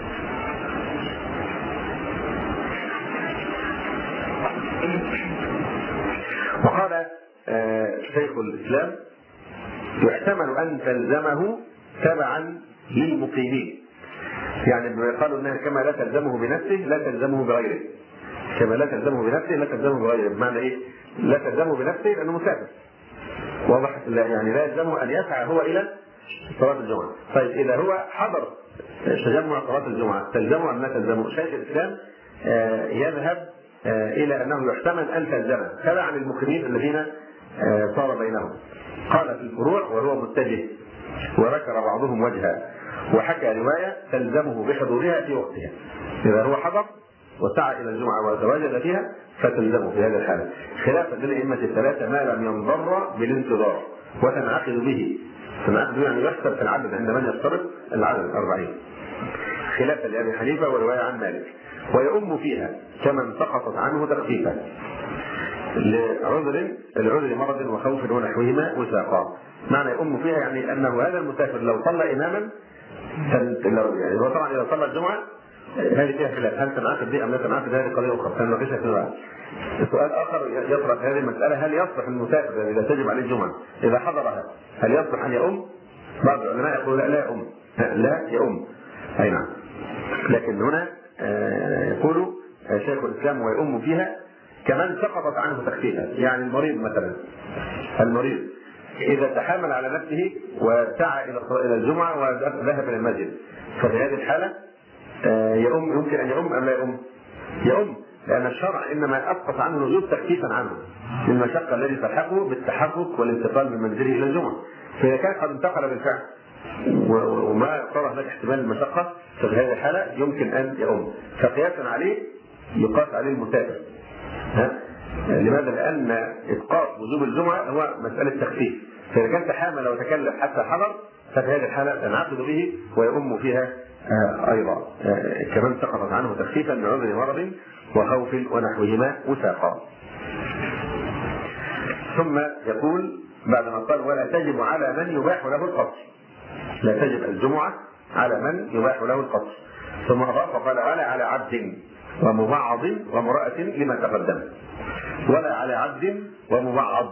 وقال شيخ الإسلام يحتمل أن تلزمه تبعا للمقيمين، يعني قالوا انها كما لا تلزمه بنفسه لا تلزمه بغيره، كما لا تلزمه بنفسه لا تلزمه بغيره. بمعنى ايه؟ لا تلزمه بنفسه لانه مسافر، واضح؟ يعني لا يلزمه ان يسعى هو الى صلاه الجمعه. طيب اذا هو حضر تجمع صلاه الجمعه تلزمه ام لا تلزمه؟ شيخ الاسلام يذهب الى انه يحتمل ان تلزمه تبعا للمقيمين الذين صار بينهم. قال في الفروع وهو متجه، وذكر بعضهم وجها، وحكى رواية تلزمه بحضورها في وقتها. إذا هو حضر وسعى إلى الجمعة وتواجد فيها فتلزمه في هذه الحالة، خلافا للأئمة الثلاثة ما لم ينضر بالانتظار وتنعقد به. تنعقد يعني يحسب في العدد عند من يفترض العدد 40، خلافا لأبي حنيفة ورواية عن مالك. ويؤم فيها كمن سقطت عنه تخفيفا لعذر مرض وخوف ونحوهما وساقا. معنى يؤم فيها يعني أنه هذا المسافر لو صلى إماما يعني هو طبعا إذا صلى الجمعة هذه فيها خلاف، هل تنعقد به أم لا تنعقد؟ هذه قضية أخرى كان ما فيش خلاف. سؤال آخر يطرح هذه المسألة، هل يصلح المسافر إذا تجب عليه الجمعة إذا حضرها هل يصلح أن يؤم؟ بعض العلماء يقول لا يؤم، لا يؤم. أي نعم. لكن هنا يقول شيخ الإسلام ويؤم فيها كمان سقطت عنه تخفيفا، يعني المريض مثلا، المريض إذا تحامل على نفسه وسعى إلى الجمعة وذهب إلى المسجد ففي هذه الحالة يؤم، يمكن أن يؤم أم لا يؤم؟ يؤم، لأن الشرع إنما أسقط عنه الوجوب تخفيفا عنه للمشقة الذي تلحقه بالتحرك والانتقال من منزله إلى الجمعة. فإذا كان قد انتقل بالفعل وما صار هناك احتمال المشقة ففي هذه الحالة يمكن أن يؤم، فقياسا عليه يقاس عليه المسافر. لماذا؟ لأن إسقاط وجوب الجمعة هو مسألة تخفيف، فإذا كان تحامل وتكلف حتى حضر ففي هذه الحالة تنعقد به ويؤم فيها أيضا كمان سقطت عنه تخفيفا لعذر مرض وخوف ونحوهما وساقا. ثم يقول بعد ما قال ولا تجب على من يباح له القصر، لا تجب الجمعة على من يباح له القصر. ثم أضاف قال ولا على عبد ومبعض وامرأة لما تقدم. ولا على عبد ومبعض،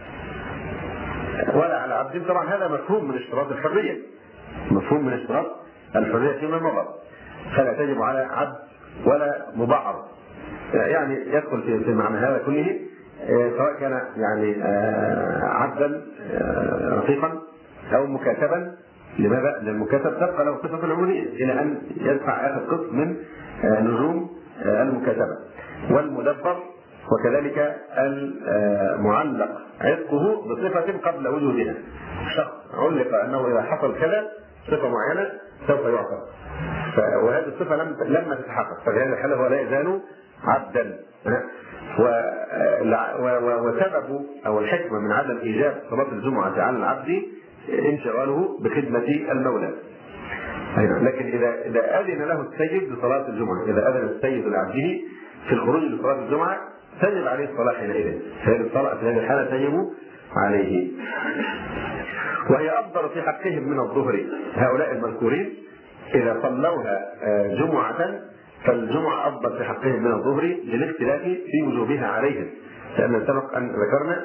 ولا على عبد طبعا هذا مفهوم من اشتراط الحرية، مفهوم من اشتراط الحرية فيما مضى، فلا تجب على عبد ولا مبعض، يعني يدخل في معنى هذا كله سواء كان يعني عبدا رقيقا أو مكاتبا. لماذا؟ لأن المكاتب تبقى له صفة العبودية إلى أن يدفع آخر قسط من نجوم المكاتبة. والمدبر وكذلك المعلق عتقه بصفة قبل وجودها. شخص علق أنه إذا حصل كذا صفة معينة سوف يعتق، وهذه الصفة لما تتحقق، ففي هذه الحالة هو لا يزال عبدا. وسبب أو الحكمة من عدم إيجاب صلاة الجمعة على العبد انشغاله بخدمة المولى. لكن إذا أذن له السيد بصلاة الجمعة، إذا أذن السيد لعبده في الخروج لصلاة الجمعة تجب عليه الصلاة حينئذ، فهذه الصلاة في هذه الحالة تجب عليه. وهي أفضل في حقهم من الظهر. هؤلاء المذكورين إذا صلوها جمعة فالجمعة أفضل في حقهم من الظهر للاختلاف في وجوبها عليهم، لأن سبق أن ذكرنا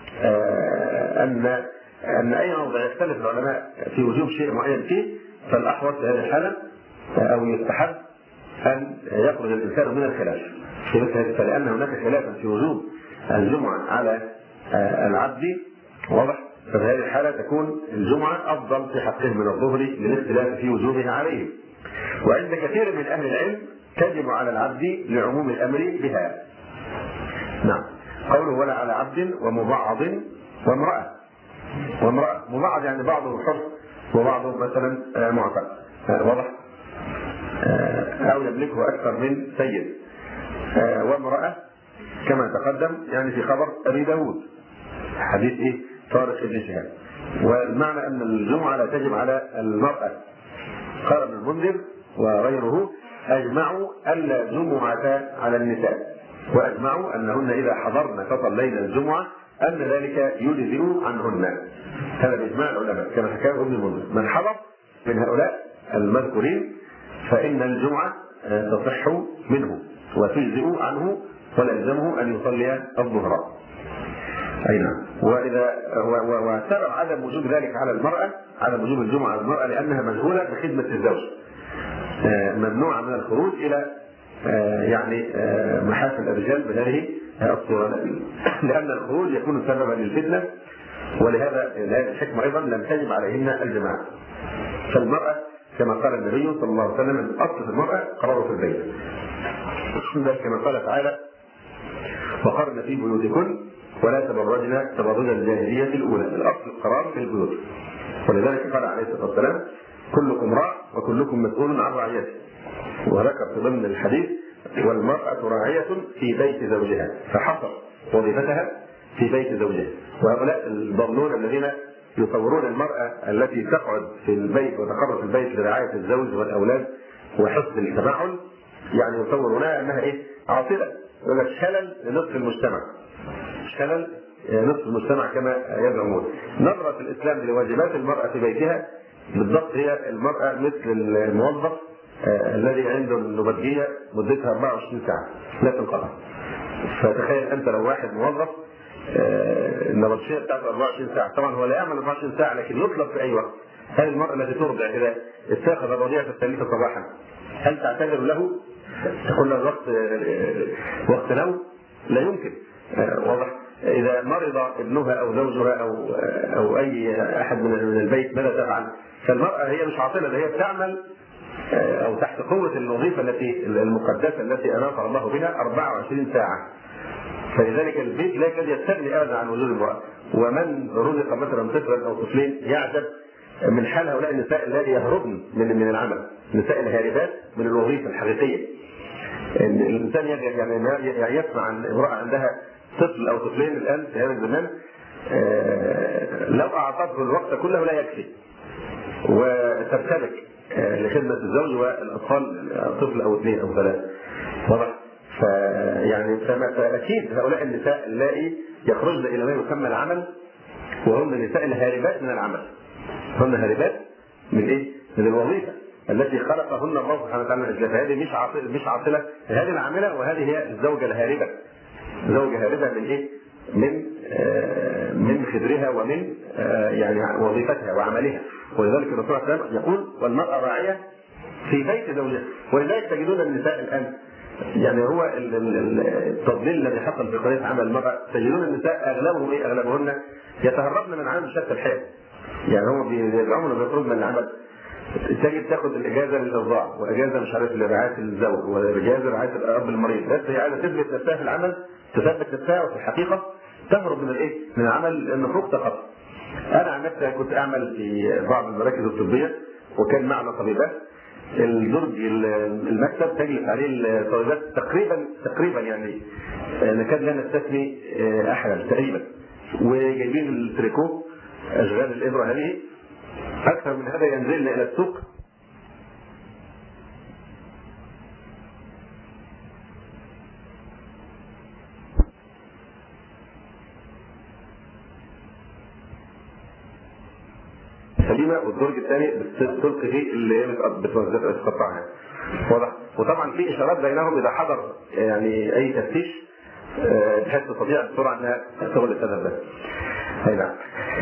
أن أي موضع يختلف العلماء في وجوب شيء معين فيه، فالأحوط في هذه الحالة أو يستحب أن يخرج الإنسان من الخلاف في مثل هذه، لأن هناك خلافا في وجوب الجمعة على العبد واضح، ففي هذه الحالة تكون الجمعة أفضل في حقهم من الظهر للاختلاف في وجوبها عليهم. وعند كثير من أهل العلم تجب على العبد لعموم الأمر بها. نعم، قوله ولا على عبد ومبعض وامرأة. مبعض يعني بعضه حر وبعضه مثلا معتق واضح، أو يملكه أكثر من سيد. وامرأة كما تقدم يعني في خبر أبي داود حديث طارق بن شهاب. والمعنى أن الجمعة لا تجب على المرأة. قال ابن المنذر وغيره أجمعوا ألا جمعة على النساء، وأجمعوا أنهن إذا حضرن فصلين الجمعة أن ذلك يجزئ عنهن. هذا بإجماع العلماء كما حكاه ابن المنذر. من حضر من هؤلاء المذكورين فإن الجمعة تصح منه وتجزئ عنه ولا يلزمه أن يصلي الظهر. أي نعم. وسبب عدم وجوب ذلك على المرأة، عدم وجوب الجمعة على المرأة لأنها مشغولة بخدمة الزوج، ممنوعة من الخروج إلى يعني محافل الرجال بهذه الصورة، لأن الخروج يكون سببا للفتنة، ولهذا الحكمة أيضا لم تجب عليهن الجماعة. فالمرأة كما قال النبي صلى الله عليه وسلم الأصل في المرأة قرار في البيت، كما قال تعالى وقرن في بيوتكن ولا تبرجن تبرج الجاهلية الأولى. الأصل القرار في البيوت، ولذلك قال عليه الصلاة والسلام كلكم راع وكلكم مسؤول عن رعيته. وذكر في ضمن الحديث والمرأة راعية في بيت زوجها، فحصر وظيفتها في بيت زوجها. وهؤلاء الضالون الذين يصورون المرأة التي تقعد في البيت وتقر في البيت لرعاية الزوج والأولاد وحفظ التباعد، يعني يصورونها أنها عاطلة، يقول لك شلل لنصف المجتمع، شلل نصف المجتمع كما يزعمون. نظرة الإسلام لواجبات المرأة في بيتها بالضبط هي المرأة مثل الموظف الذي عنده النبطية مدتها 24 ساعة لا تنقطع. فتخيل أنت لو واحد موظف النبطية بتاعته 24 ساعة، طبعا هو لا يعمل 24 ساعة لكن يطلب في أي وقت. هل المرأة التي ترضع إذا اتخذ الرضيعة الثالثة صباحا هل تعتذر له؟ تقول له الوقت وقت نوم؟ لا يمكن. واضح؟ إذا مرض ابنها أو زوجها أو أي أحد من البيت ماذا تفعل؟ فالمرأة هي مش عاطلة، هي بتعمل أو تحت قوة الوظيفة المقدسة التي أناط الله بها 24 ساعة. فلذلك البيت لا يكاد يستغني أبدا عن وجود المرأة. ومن رزق مثلا طفلا أو طفلين يعجب من حال هؤلاء النساء الذي يهربن من العمل، النساء الهاربات من الوظيفة الحقيقية. الإنسان يعني يسمع عن امرأة عندها طفل أو طفلين الآن في هذا الزمان لو أعطته الوقت كله لا يكفي، وترتبك لخدمة الزوج والأطفال طفل أو اثنين أو ثلاثة. واضح؟ فأكيد هؤلاء النساء اللائي يخرجن إلى ما يسمى العمل وهم النساء الهاربات من العمل، هن هاربات من من الوظيفة التي خلقهن الله سبحانه وتعالى من أجلها. هذه مش عاطلة، هذه العاملة وهذه هي الزوجة الهاربة. زوجة هاربة من من خبرها ومن يعني وظيفتها وعملها. ولذلك الرسول صلى الله عليه وسلم يقول والمرأة راعية في بيت زوجها. ولذلك تجدون النساء الآن يعني هو التضليل الذي حصل في قضية عمل المرأة، تجدون النساء أغلبهن يتهربن من العمل بشتى الحال. يعني هو بيزعمون بيخرجن من العمل تجد تاخد الاجازه للارضاع، واجازه مش عارف لرعايه الزوج، واجازه لرعايه الاب المريض، بس هي عايزه تثبت نفسها في العمل، تثبت نفسها، وفي الحقيقه تهرب من الايه؟ من العمل لانه فوق طاقتها. انا عن نفسي كنت اعمل في بعض المراكز الطبيه وكان معنا طبيبات، الدرج المكتب تجلس عليه الطبيبات تقريبا يعني نكاد لا نستثني احدا تقريبا، وجايبين التريكو اشغال الابره هذه. اكثر من هذا ينزلنا الى السوق سليمه، والدرج الثاني بتلقي فيه اللي هي بتقطعها. واضح؟ وطبعا في اشارات بينهم اذا حضر يعني اي تفتيش بحيث تستطيع بسرعه انها تغلق السبب ده. اي نعم.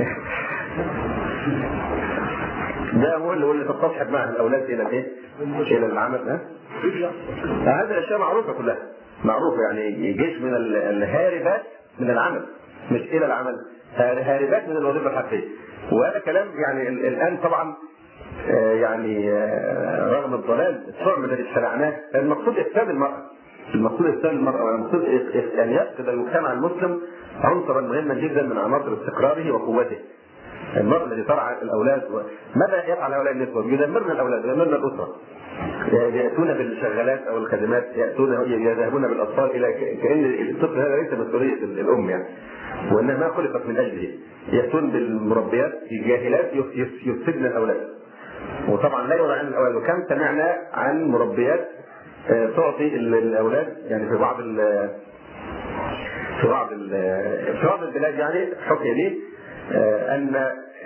ده هو اللي تتصحب مع الاولاد الى الايه؟ الى العمل ده. هذه الاشياء معروفه كلها، معروفه يعني جيش من الهاربات من العمل، مش الى العمل، هاربات من الوظيفه الحقيقيه. وهذا كلام يعني الان طبعا يعني رغم الضلال الصعب الذي اتبعناه، المقصود افساد المراه، والمقصود ان يفقد المجتمع المسلم عنصرا مهما جدا من عناصر استقراره وقوته. المرأة الذي ترعى الاولاد، ماذا يفعل هؤلاء النسوة؟ يدمرن الاولاد، يدمرن الاسره، ياتون بالشغالات او الخادمات، يذهبون بالاطفال الى كان الطفل هذا ليس مسؤوليه الام يعني، وانها ما خلقت من اجله. ياتون بالمربيات الجاهلات يفسدن الاولاد، وطبعا لا يرعى عن الاولاد. وكم سمعنا عن مربيات تعطي الاولاد يعني في بعض البلاد يعني حكي لي ان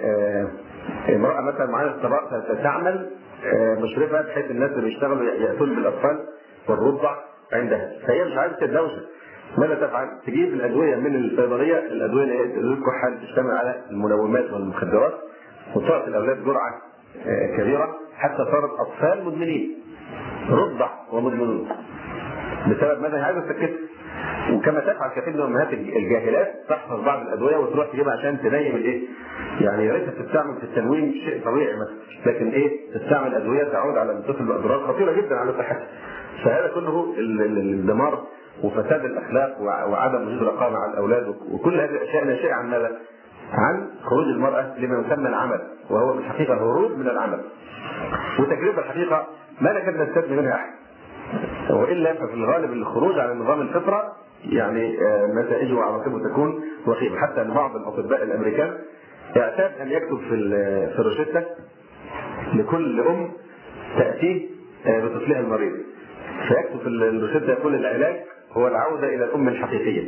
امراه مثلا معاها الطلاق تعمل مشرفه بحيث الناس اللي بيشتغلوا ياتون بالاطفال والرضع عندها، فهي مش عايزه الدوشه. ماذا تفعل؟ تجيب الادويه من الصيدليه، الادويه الكحول تشتمل على المنومات والمخدرات، وتعطي الاولاد جرعه كبيره حتى صارت اطفال مدمنين، رضع ومدمنون بسبب ماذا؟ هي عايزه تسكتها. وكما تفعل كثير من امهات الجاهلات تحفظ بعض الادويه وتروح تجيبها عشان تنيم الايه؟ يعني يا ريتها تستعمل في التنويم شيء طبيعي مثلا، لكن ايه؟ تستعمل ادويه تعود على الطفل باضرار خطيره جدا على صحته. فهذا كله الدمار وفساد الاخلاق وعدم وجود رقابه على الاولاد، وكل هذه الاشياء ناشئه عن ماذا؟ عن خروج المراه لما يسمى العمل، وهو بالحقيقه هروب من العمل. وتجربه الحقيقه ما نكاد نستثني منها احد، والا ففي الغالب الخروج عن نظام الفطره يعني نتائجه وعواقبه تكون وخيمه. حتى ان بعض الاطباء الامريكان اعتاد ان يكتب في الروشته لكل ام تاتيه بطفلها المريض، فيكتب في الروشته يقول العلاج هو العوده الى الام الحقيقيه.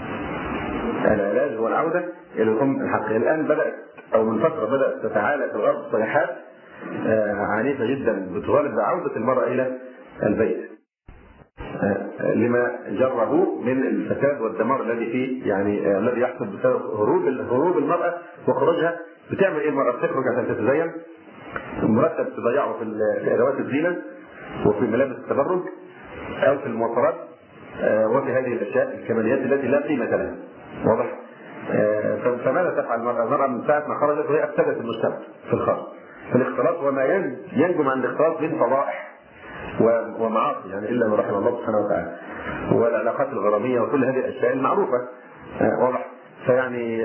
العلاج هو العوده الى الام الحقيقيه. الان بدات او من فتره بدات تتعالى في الغرب صيحات عنيفه جدا بتطالب بعوده المراه الى البيت لما جره من الفساد والدمار الذي فيه، يعني الذي يحصل بسبب هروب المراه وخروجها. بتعمل ايه المراه؟ بتخرج عشان تتزين، المرتب تضيعه في ادوات الزينه وفي ملابس التبرج او في المواصلات وفي هذه الاشياء الكماليات التي لا قيمه لها. واضح؟ فماذا تفعل المراه؟ المراه من ساعه ما خرجت وهي افسدت المجتمع في الخارج، في الاختلاط، وما ينجم عن الاختلاط من فضائح ومعاصي يعني الا من رحم الله سبحانه وتعالى، والعلاقات الغراميه وكل هذه الاشياء المعروفه. واضح؟ فيعني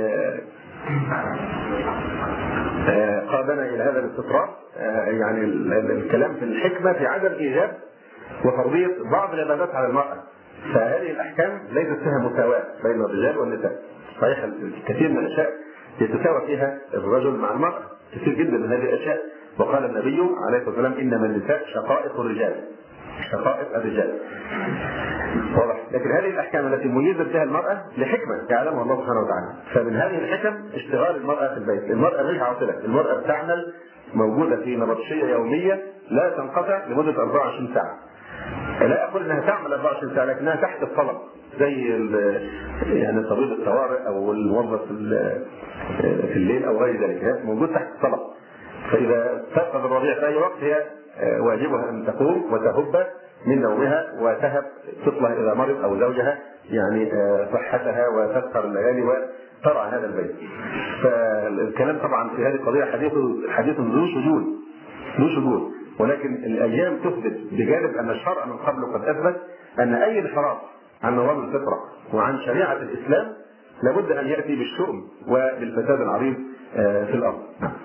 قادنا الى هذا الاستطراد يعني الكلام في الحكمه في عدم ايجاب وفرضيه بعض العبادات على المراه. فهذه الاحكام ليست فيها مساواه بين الرجال والنساء. صحيح الكثير من الاشياء يتساوى فيها الرجل مع المراه، كثير جدا من هذه الاشياء. وقال النبي عليه الصلاه والسلام انما النساء شقائق الرجال، شقائق الرجال. واضح؟ لكن هذه الاحكام التي ميزت بها المراه لحكمه يعلمها الله سبحانه وتعالى. فمن هذه الحكم اشتغال المراه في البيت. المراه مش عاطله، المراه بتعمل موجوده في نبطشيه يوميه لا تنقطع لمده 24 ساعه. لا اقول انها تعمل 24 ساعه لكنها تحت الطلب، زي يعني طبيب الطوارئ او الموظف في الليل او غير ذلك، موجود تحت الطلب. فاذا تفقد الرضيع في اي وقت هي واجبها ان تقوم وتهب من نومها وتهب طفلها اذا مرض او زوجها يعني صحتها وتسهر الليالي وترعى هذا البيت. فالكلام طبعا في هذه القضيه حديث ذو شجون، له شذوذ، ولكن الأيام تثبت بجانب أن الشرع من قبل قد أثبت أن أي انحراف عن نظام الفطرة وعن شريعة الإسلام لابد أن يأتي بالشؤم وبالفساد العريض في الأرض.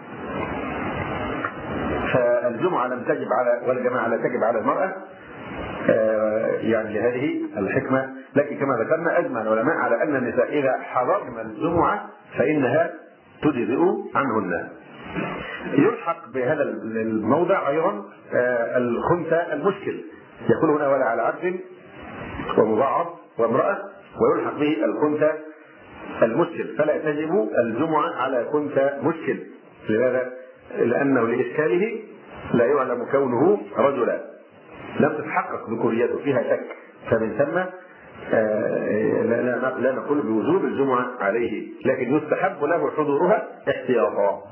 فالجمعة لم تجب على والجماعة لا تجب على المرأة يعني لهذه الحكمة، لكن كما ذكرنا أجمع العلماء على أن النساء إذا حضرن الجمعة فإنها تجزئ عنهن. يلحق بهذا الموضع أيضا الخنثى المشكل، يقول هنا ولا على عبد ومضاعف وامرأة، ويلحق به الخنثى المشكل، فلا تجب الجمعة على خنثى مشكل. لماذا؟ لأنه لإشكاله لا يعلم كونه رجلا، لم تتحقق ذكوريته، فيها شك، فمن ثم لا نقول بوجوب الجمعة عليه، لكن يستحب له حضورها احتياطا.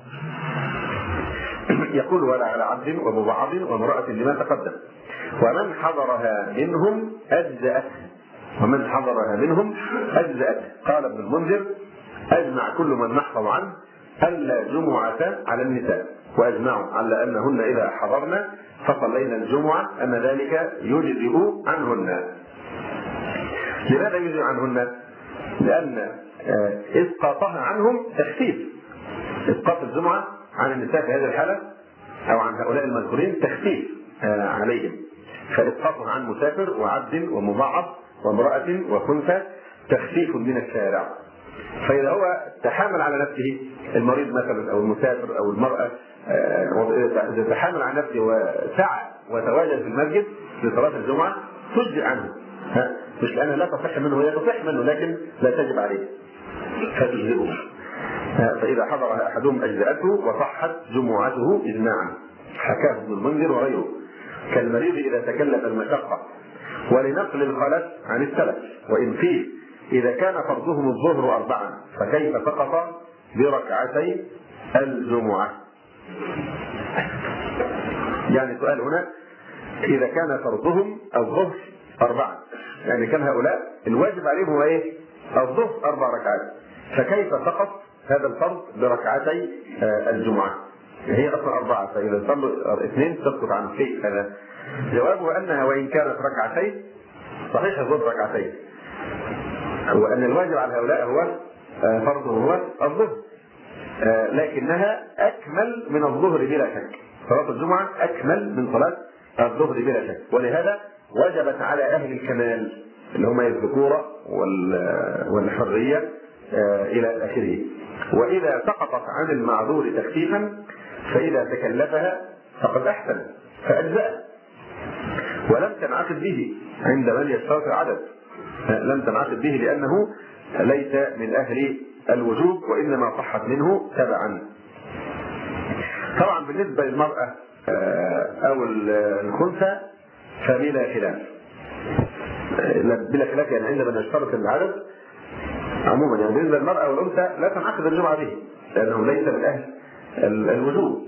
يقول ولا على عبد ومبعض وامرأة لما تقدم، ومن حضرها منهم أجزأته، ومن حضرها منهم أجزأته. قال ابن المنذر أجمع كل من نحفظ عنه ألا جمعة على النساء، وأجمعوا على أنهن إذا حضرن فصلينا الجمعة أن ذلك يجزئ عنهن. لماذا يجزئ عنهن؟ لأن إسقاطها عنهم تخفيف. إسقاط الجمعة عن النساء في هذه الحالة أو عن هؤلاء المذكورين تخفيف عليهم، فإسقاطها عن مسافر وعبد ومضاعف وامرأة وخنثى تخفيف من الشارع. فإذا هو تحامل على نفسه المريض مثلا أو المسافر أو المرأة، إذا تحامل على نفسه وسعى وتواجد في المسجد لصلاة الجمعة تجزئ عنه، مش لأنها لا تصح منه، هي تصح منه لكن لا تجب عليه فتجزئه. فإذا حضرها أحدهم أجزأته وصحت جمعته إجماعا، حكاه ابن المنذر وغيره. كالمريض إذا تكلف المشقة، ولنقل الخلف عن السلف، وإن فيه إذا كان فرضهم الظهر 4 فكيف سقط بركعتي الجمعة؟ يعني سؤال هنا، إذا كان فرضهم الظهر 4، يعني كان هؤلاء الواجب عليهم هو إيه؟ الظهر 4 ركعات، فكيف سقط هذا الفرض بركعتي الجمعة؟ هي أصلا 4، فإذا صلوا 2 تسقط عن شيء. هذا جوابه أنها وإن كانت ركعتين صحيح الظهر ركعتين، هو أن الواجب على هؤلاء هو فرضهم هو الظهر، لكنها أكمل من الظهر بلا شك. صلاة الجمعة أكمل من صلاة الظهر بلا شك، ولهذا وجبت على أهل الكمال اللي هم الذكورة والحرية إلى آخره. وإذا سقطت عن المعذور تخفيفا فإذا تكلفها فقد أحسن فأجزأ، ولم تنعقد به عند من يشترط العدد، لم تنعقد به لأنه ليس من أهل الوجوب وإنما صحت منه تبعا. طبعا بالنسبة للمرأة أو الخنثى فبلا خلاف، بلا خلاف يعني عند من يشترط العدد عموما، يعني بالنسبة للمرأة والأنثى لا تنعقد الجمعة به لأنهم ليس من أهل الوجوب.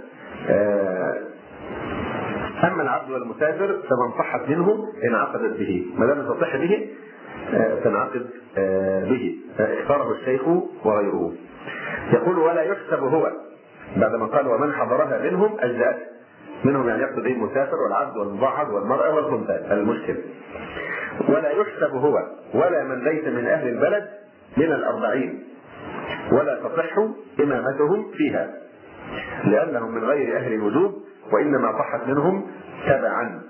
أما العبد والمسافر فمن صحت منه انعقدت به، ما دام تصح به تنعقد به، اختاره الشيخ وغيره. يقول ولا يحسب هو بعدما قال ومن حضرها منهم أجزاء، منهم يعني يقصد به المسافر والعبد والمضاعف والمرأة والخنثى المشكل. ولا يحسب هو ولا من ليس من أهل البلد من 40 ولا تصح إمامتهم فيها لأنهم من غير أهل الوجوب وإنما صحت منهم تبعا.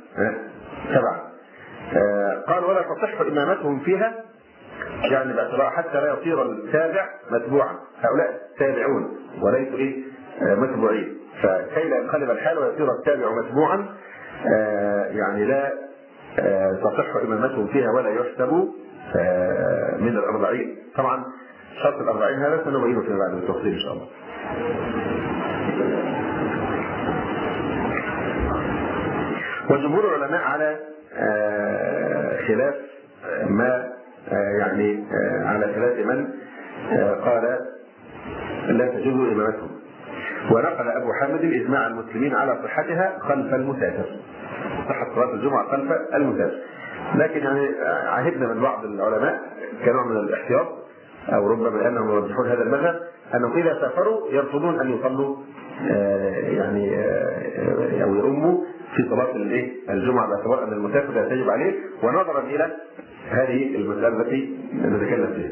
قال ولا تصح إمامتهم فيها يعني باعتبار حتى لا يصير التابع متبوعا، هؤلاء تابعون وليسوا متبوعين، فكي لا ينقلب الحال ويصير التابع متبوعا يعني لا تصح إمامتهم فيها ولا يحسب من 40. طبعا شرط 40 هذا سنبينه فيما بعد بالتفصيل إن شاء الله. وجمهور العلماء على خلاف ما يعني على خلاف من قال لا تجوز إمامتهم، ونقل أبو حامد إجماع المسلمين على صحتها خلف المسافر، صحة صلاة الجمعة خلف المسافر. لكن يعني عهدنا من بعض العلماء كنوع من الاحتياط أو ربما لأنهم يرجحون هذا المذهب أنهم إذا سافروا يرفضون أن يصلوا يعني أو يؤم في صلاة الجمعة باعتبار أن المسافر لا تجب عليه، ونظرا إلى هذه المسألة التي نتكلم فيها.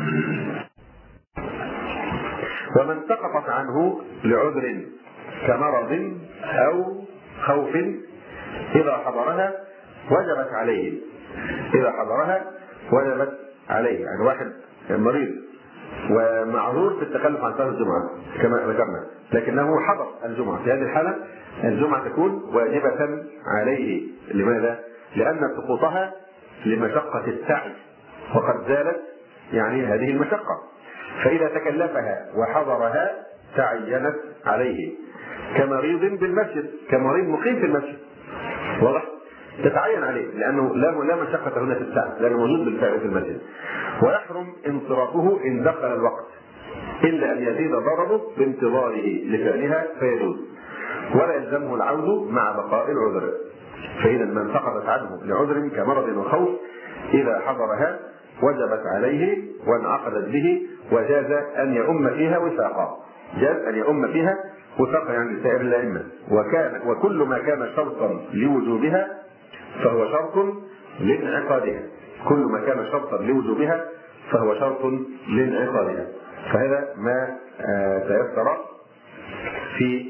ومن سقطت عنه لعذر كمرض أو خوف إذا حضرها وجبت عليه. إذا حضرها وجبت عليه، يعني واحد مريض ومعذور في التخلف عن صلاة الجمعة كما ذكرنا، لكنه حضر الجمعة، في هذه الحالة الجمعة تكون واجبة عليه. لماذا؟ لأن سقوطها لمشقة السعي، وقد زالت يعني هذه المشقة، فإذا تكلفها وحضرها تعينت عليه، كمريض بالمسجد، كمريض مقيم في المسجد، واضح؟ تتعين عليه لأنه لا مشقة هنا في السعي، لأنه موجود بالفعل في المسجد. ويحرم انصرافه إن دخل الوقت، إلا أن يزيد ضرره بانتظاره لفعلها فيجوز، ولا يلزمه العود مع بقاء العذر. فإذا من سقطت عنه لعذر كمرض وخوف إذا حضرها وجبت عليه وانعقدت به، وجاز أن يؤم فيها وثاقا. جاز أن يؤم فيها وثاقا يعني سائر الأئمة. وكل ما كان شرطا لوجوبها فهو شرط لانعقادها. كل ما كان شرطا لوجوبها فهو شرط لانعقادها. فهذا ما تيسر في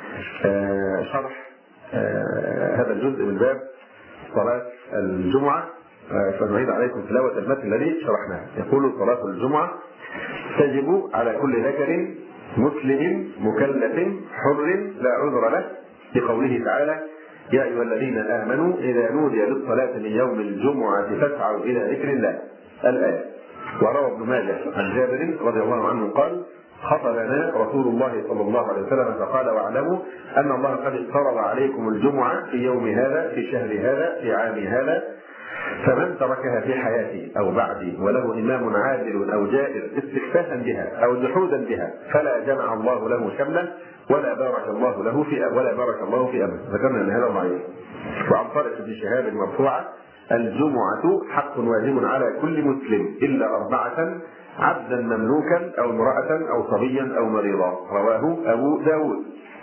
شرح هذا الجزء من باب صلاة الجمعة. فنعيد عليكم تلاوة المتن الذي شرحناه. يقول: صلاة الجمعة تجب على كل ذكر مسلم مكلف حر لا عذر له، لقوله تعالى: يا أيها الذين آمنوا إذا نودي للصلاة من يوم الجمعة فاسعوا إلى ذكر الله. الآية. وروى ابن ماجه عن جابر رضي الله عنه قال: خطبنا رسول الله صلى الله عليه وسلم فقال: واعلموا أن الله قد افترض عليكم الجمعة في يوم هذا في شهر هذا في عام هذا، فمن تركها في حياتي أو بعدي وله إمام عادل أو جائر استخفافا بها أو جحودا بها فلا جمع الله له شمله ولا بارك الله في أمره. ذكرنا أن هذا ضعيف. وعن طارق بن شهاب مرفوعة: الجمعة حق واجب على كل مسلم إلا 4: عبدا مملوكا أو امرأة أو صبيا أو مريضا. رواه أبو داود.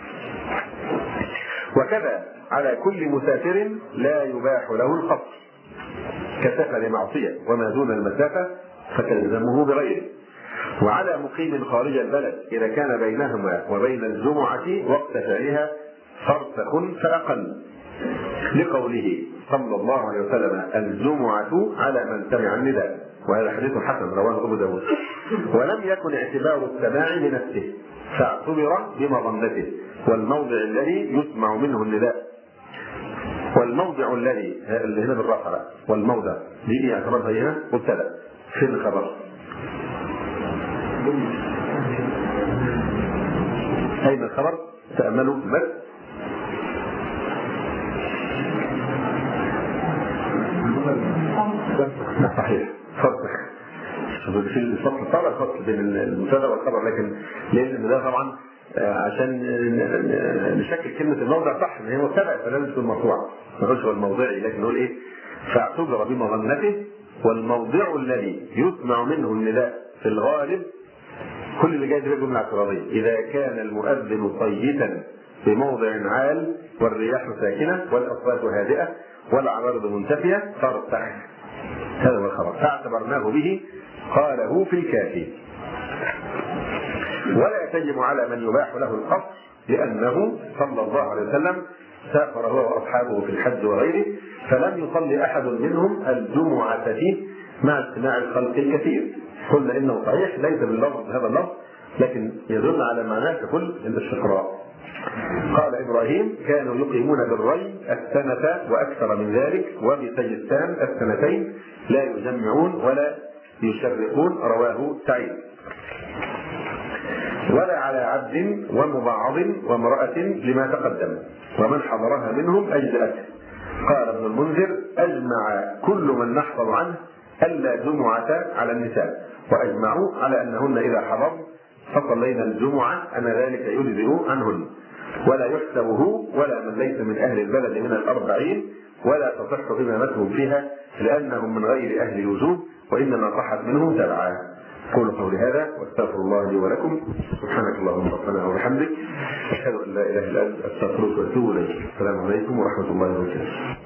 وكذا على كل مسافر لا يباح له القصر كسفر معصية، وما دون المسافة فتلزمه بغيره. وعلى مقيم خارج البلد إذا كان بينهما وبين الجمعة وقت فعلها فرسخ فأقل، لقوله صلى الله عليه وسلم: الجمعة على من سمع النداء. وهذا حديث حسن رواه أبو داود. ولم يكن اعتبار السماع لنفسه فاعتبر بمظنته، والموضع الذي يسمع منه النداء، والموضع الذي اللي هنا بالرفع، والموضع دي اعتبرها هنا مبتدا في الخبر. أين الخبر؟ تأملوا بس. صحيح، فرق في الفصل طبعا الفصل بين المبتدا والخبر، لكن لأن ده طبعا عشان نشكل كلمة الموضع صح ان هي مبتدا فلازم تكون مرفوعة، ما نقولش هو الموضعي، لكن نقول ايه؟ فاعتبر بمظنته، والموضع الذي يسمع منه النداء في الغالب كل اللي جاي ده جملة اعتراضية. إذا كان المؤذن صيتا في موضع عال والرياح ساكنة والأصوات هادئة والعوارض منتفية فارتاح، هذا هو الخبر، فاعتبرناه به قاله في الكافي. ولا تجب على من يباح له القصر لأنه صلى الله عليه وسلم سافر هو وأصحابه في الحج وغيره فلم يصلي أحد منهم الجمعة فيه مع اجتماع الخلق الكثير. قلنا إنه صحيح ليس باللفظ هذا اللفظ، لكن يدل على معناه ككل عند الشقراء. قال إبراهيم: كانوا يقيمون بالري السنة وأكثر من ذلك، وبسجستان السنتين، لا يجمعون ولا يشرقون. رواه سعيد. ولا على عبد ومبعض وامرأة لما تقدم، ومن حضرها منهم أجزأته. قال ابن المنذر: أجمع كل من نحفظ عنه ألا جمعة على النساء، وأجمعوا على أنهن إذا حضرن فصلينا الجمعة أن ذلك يجزئ عنهن، ولا يحسبه ولا من ليس من أهل البلد من 40، ولا تصح إمامتهم فيها لأنهم من غير أهل الوجوب، وإنما صحت منهم 7. قول قولي هذا واستغفر الله لي ولكم. سبحانك اللهم ربنا وبحمدك، أشهد أن لا إله إلا أنت، أستغفرك وأتوب إليك. السلام عليكم ورحمة الله وبركاته.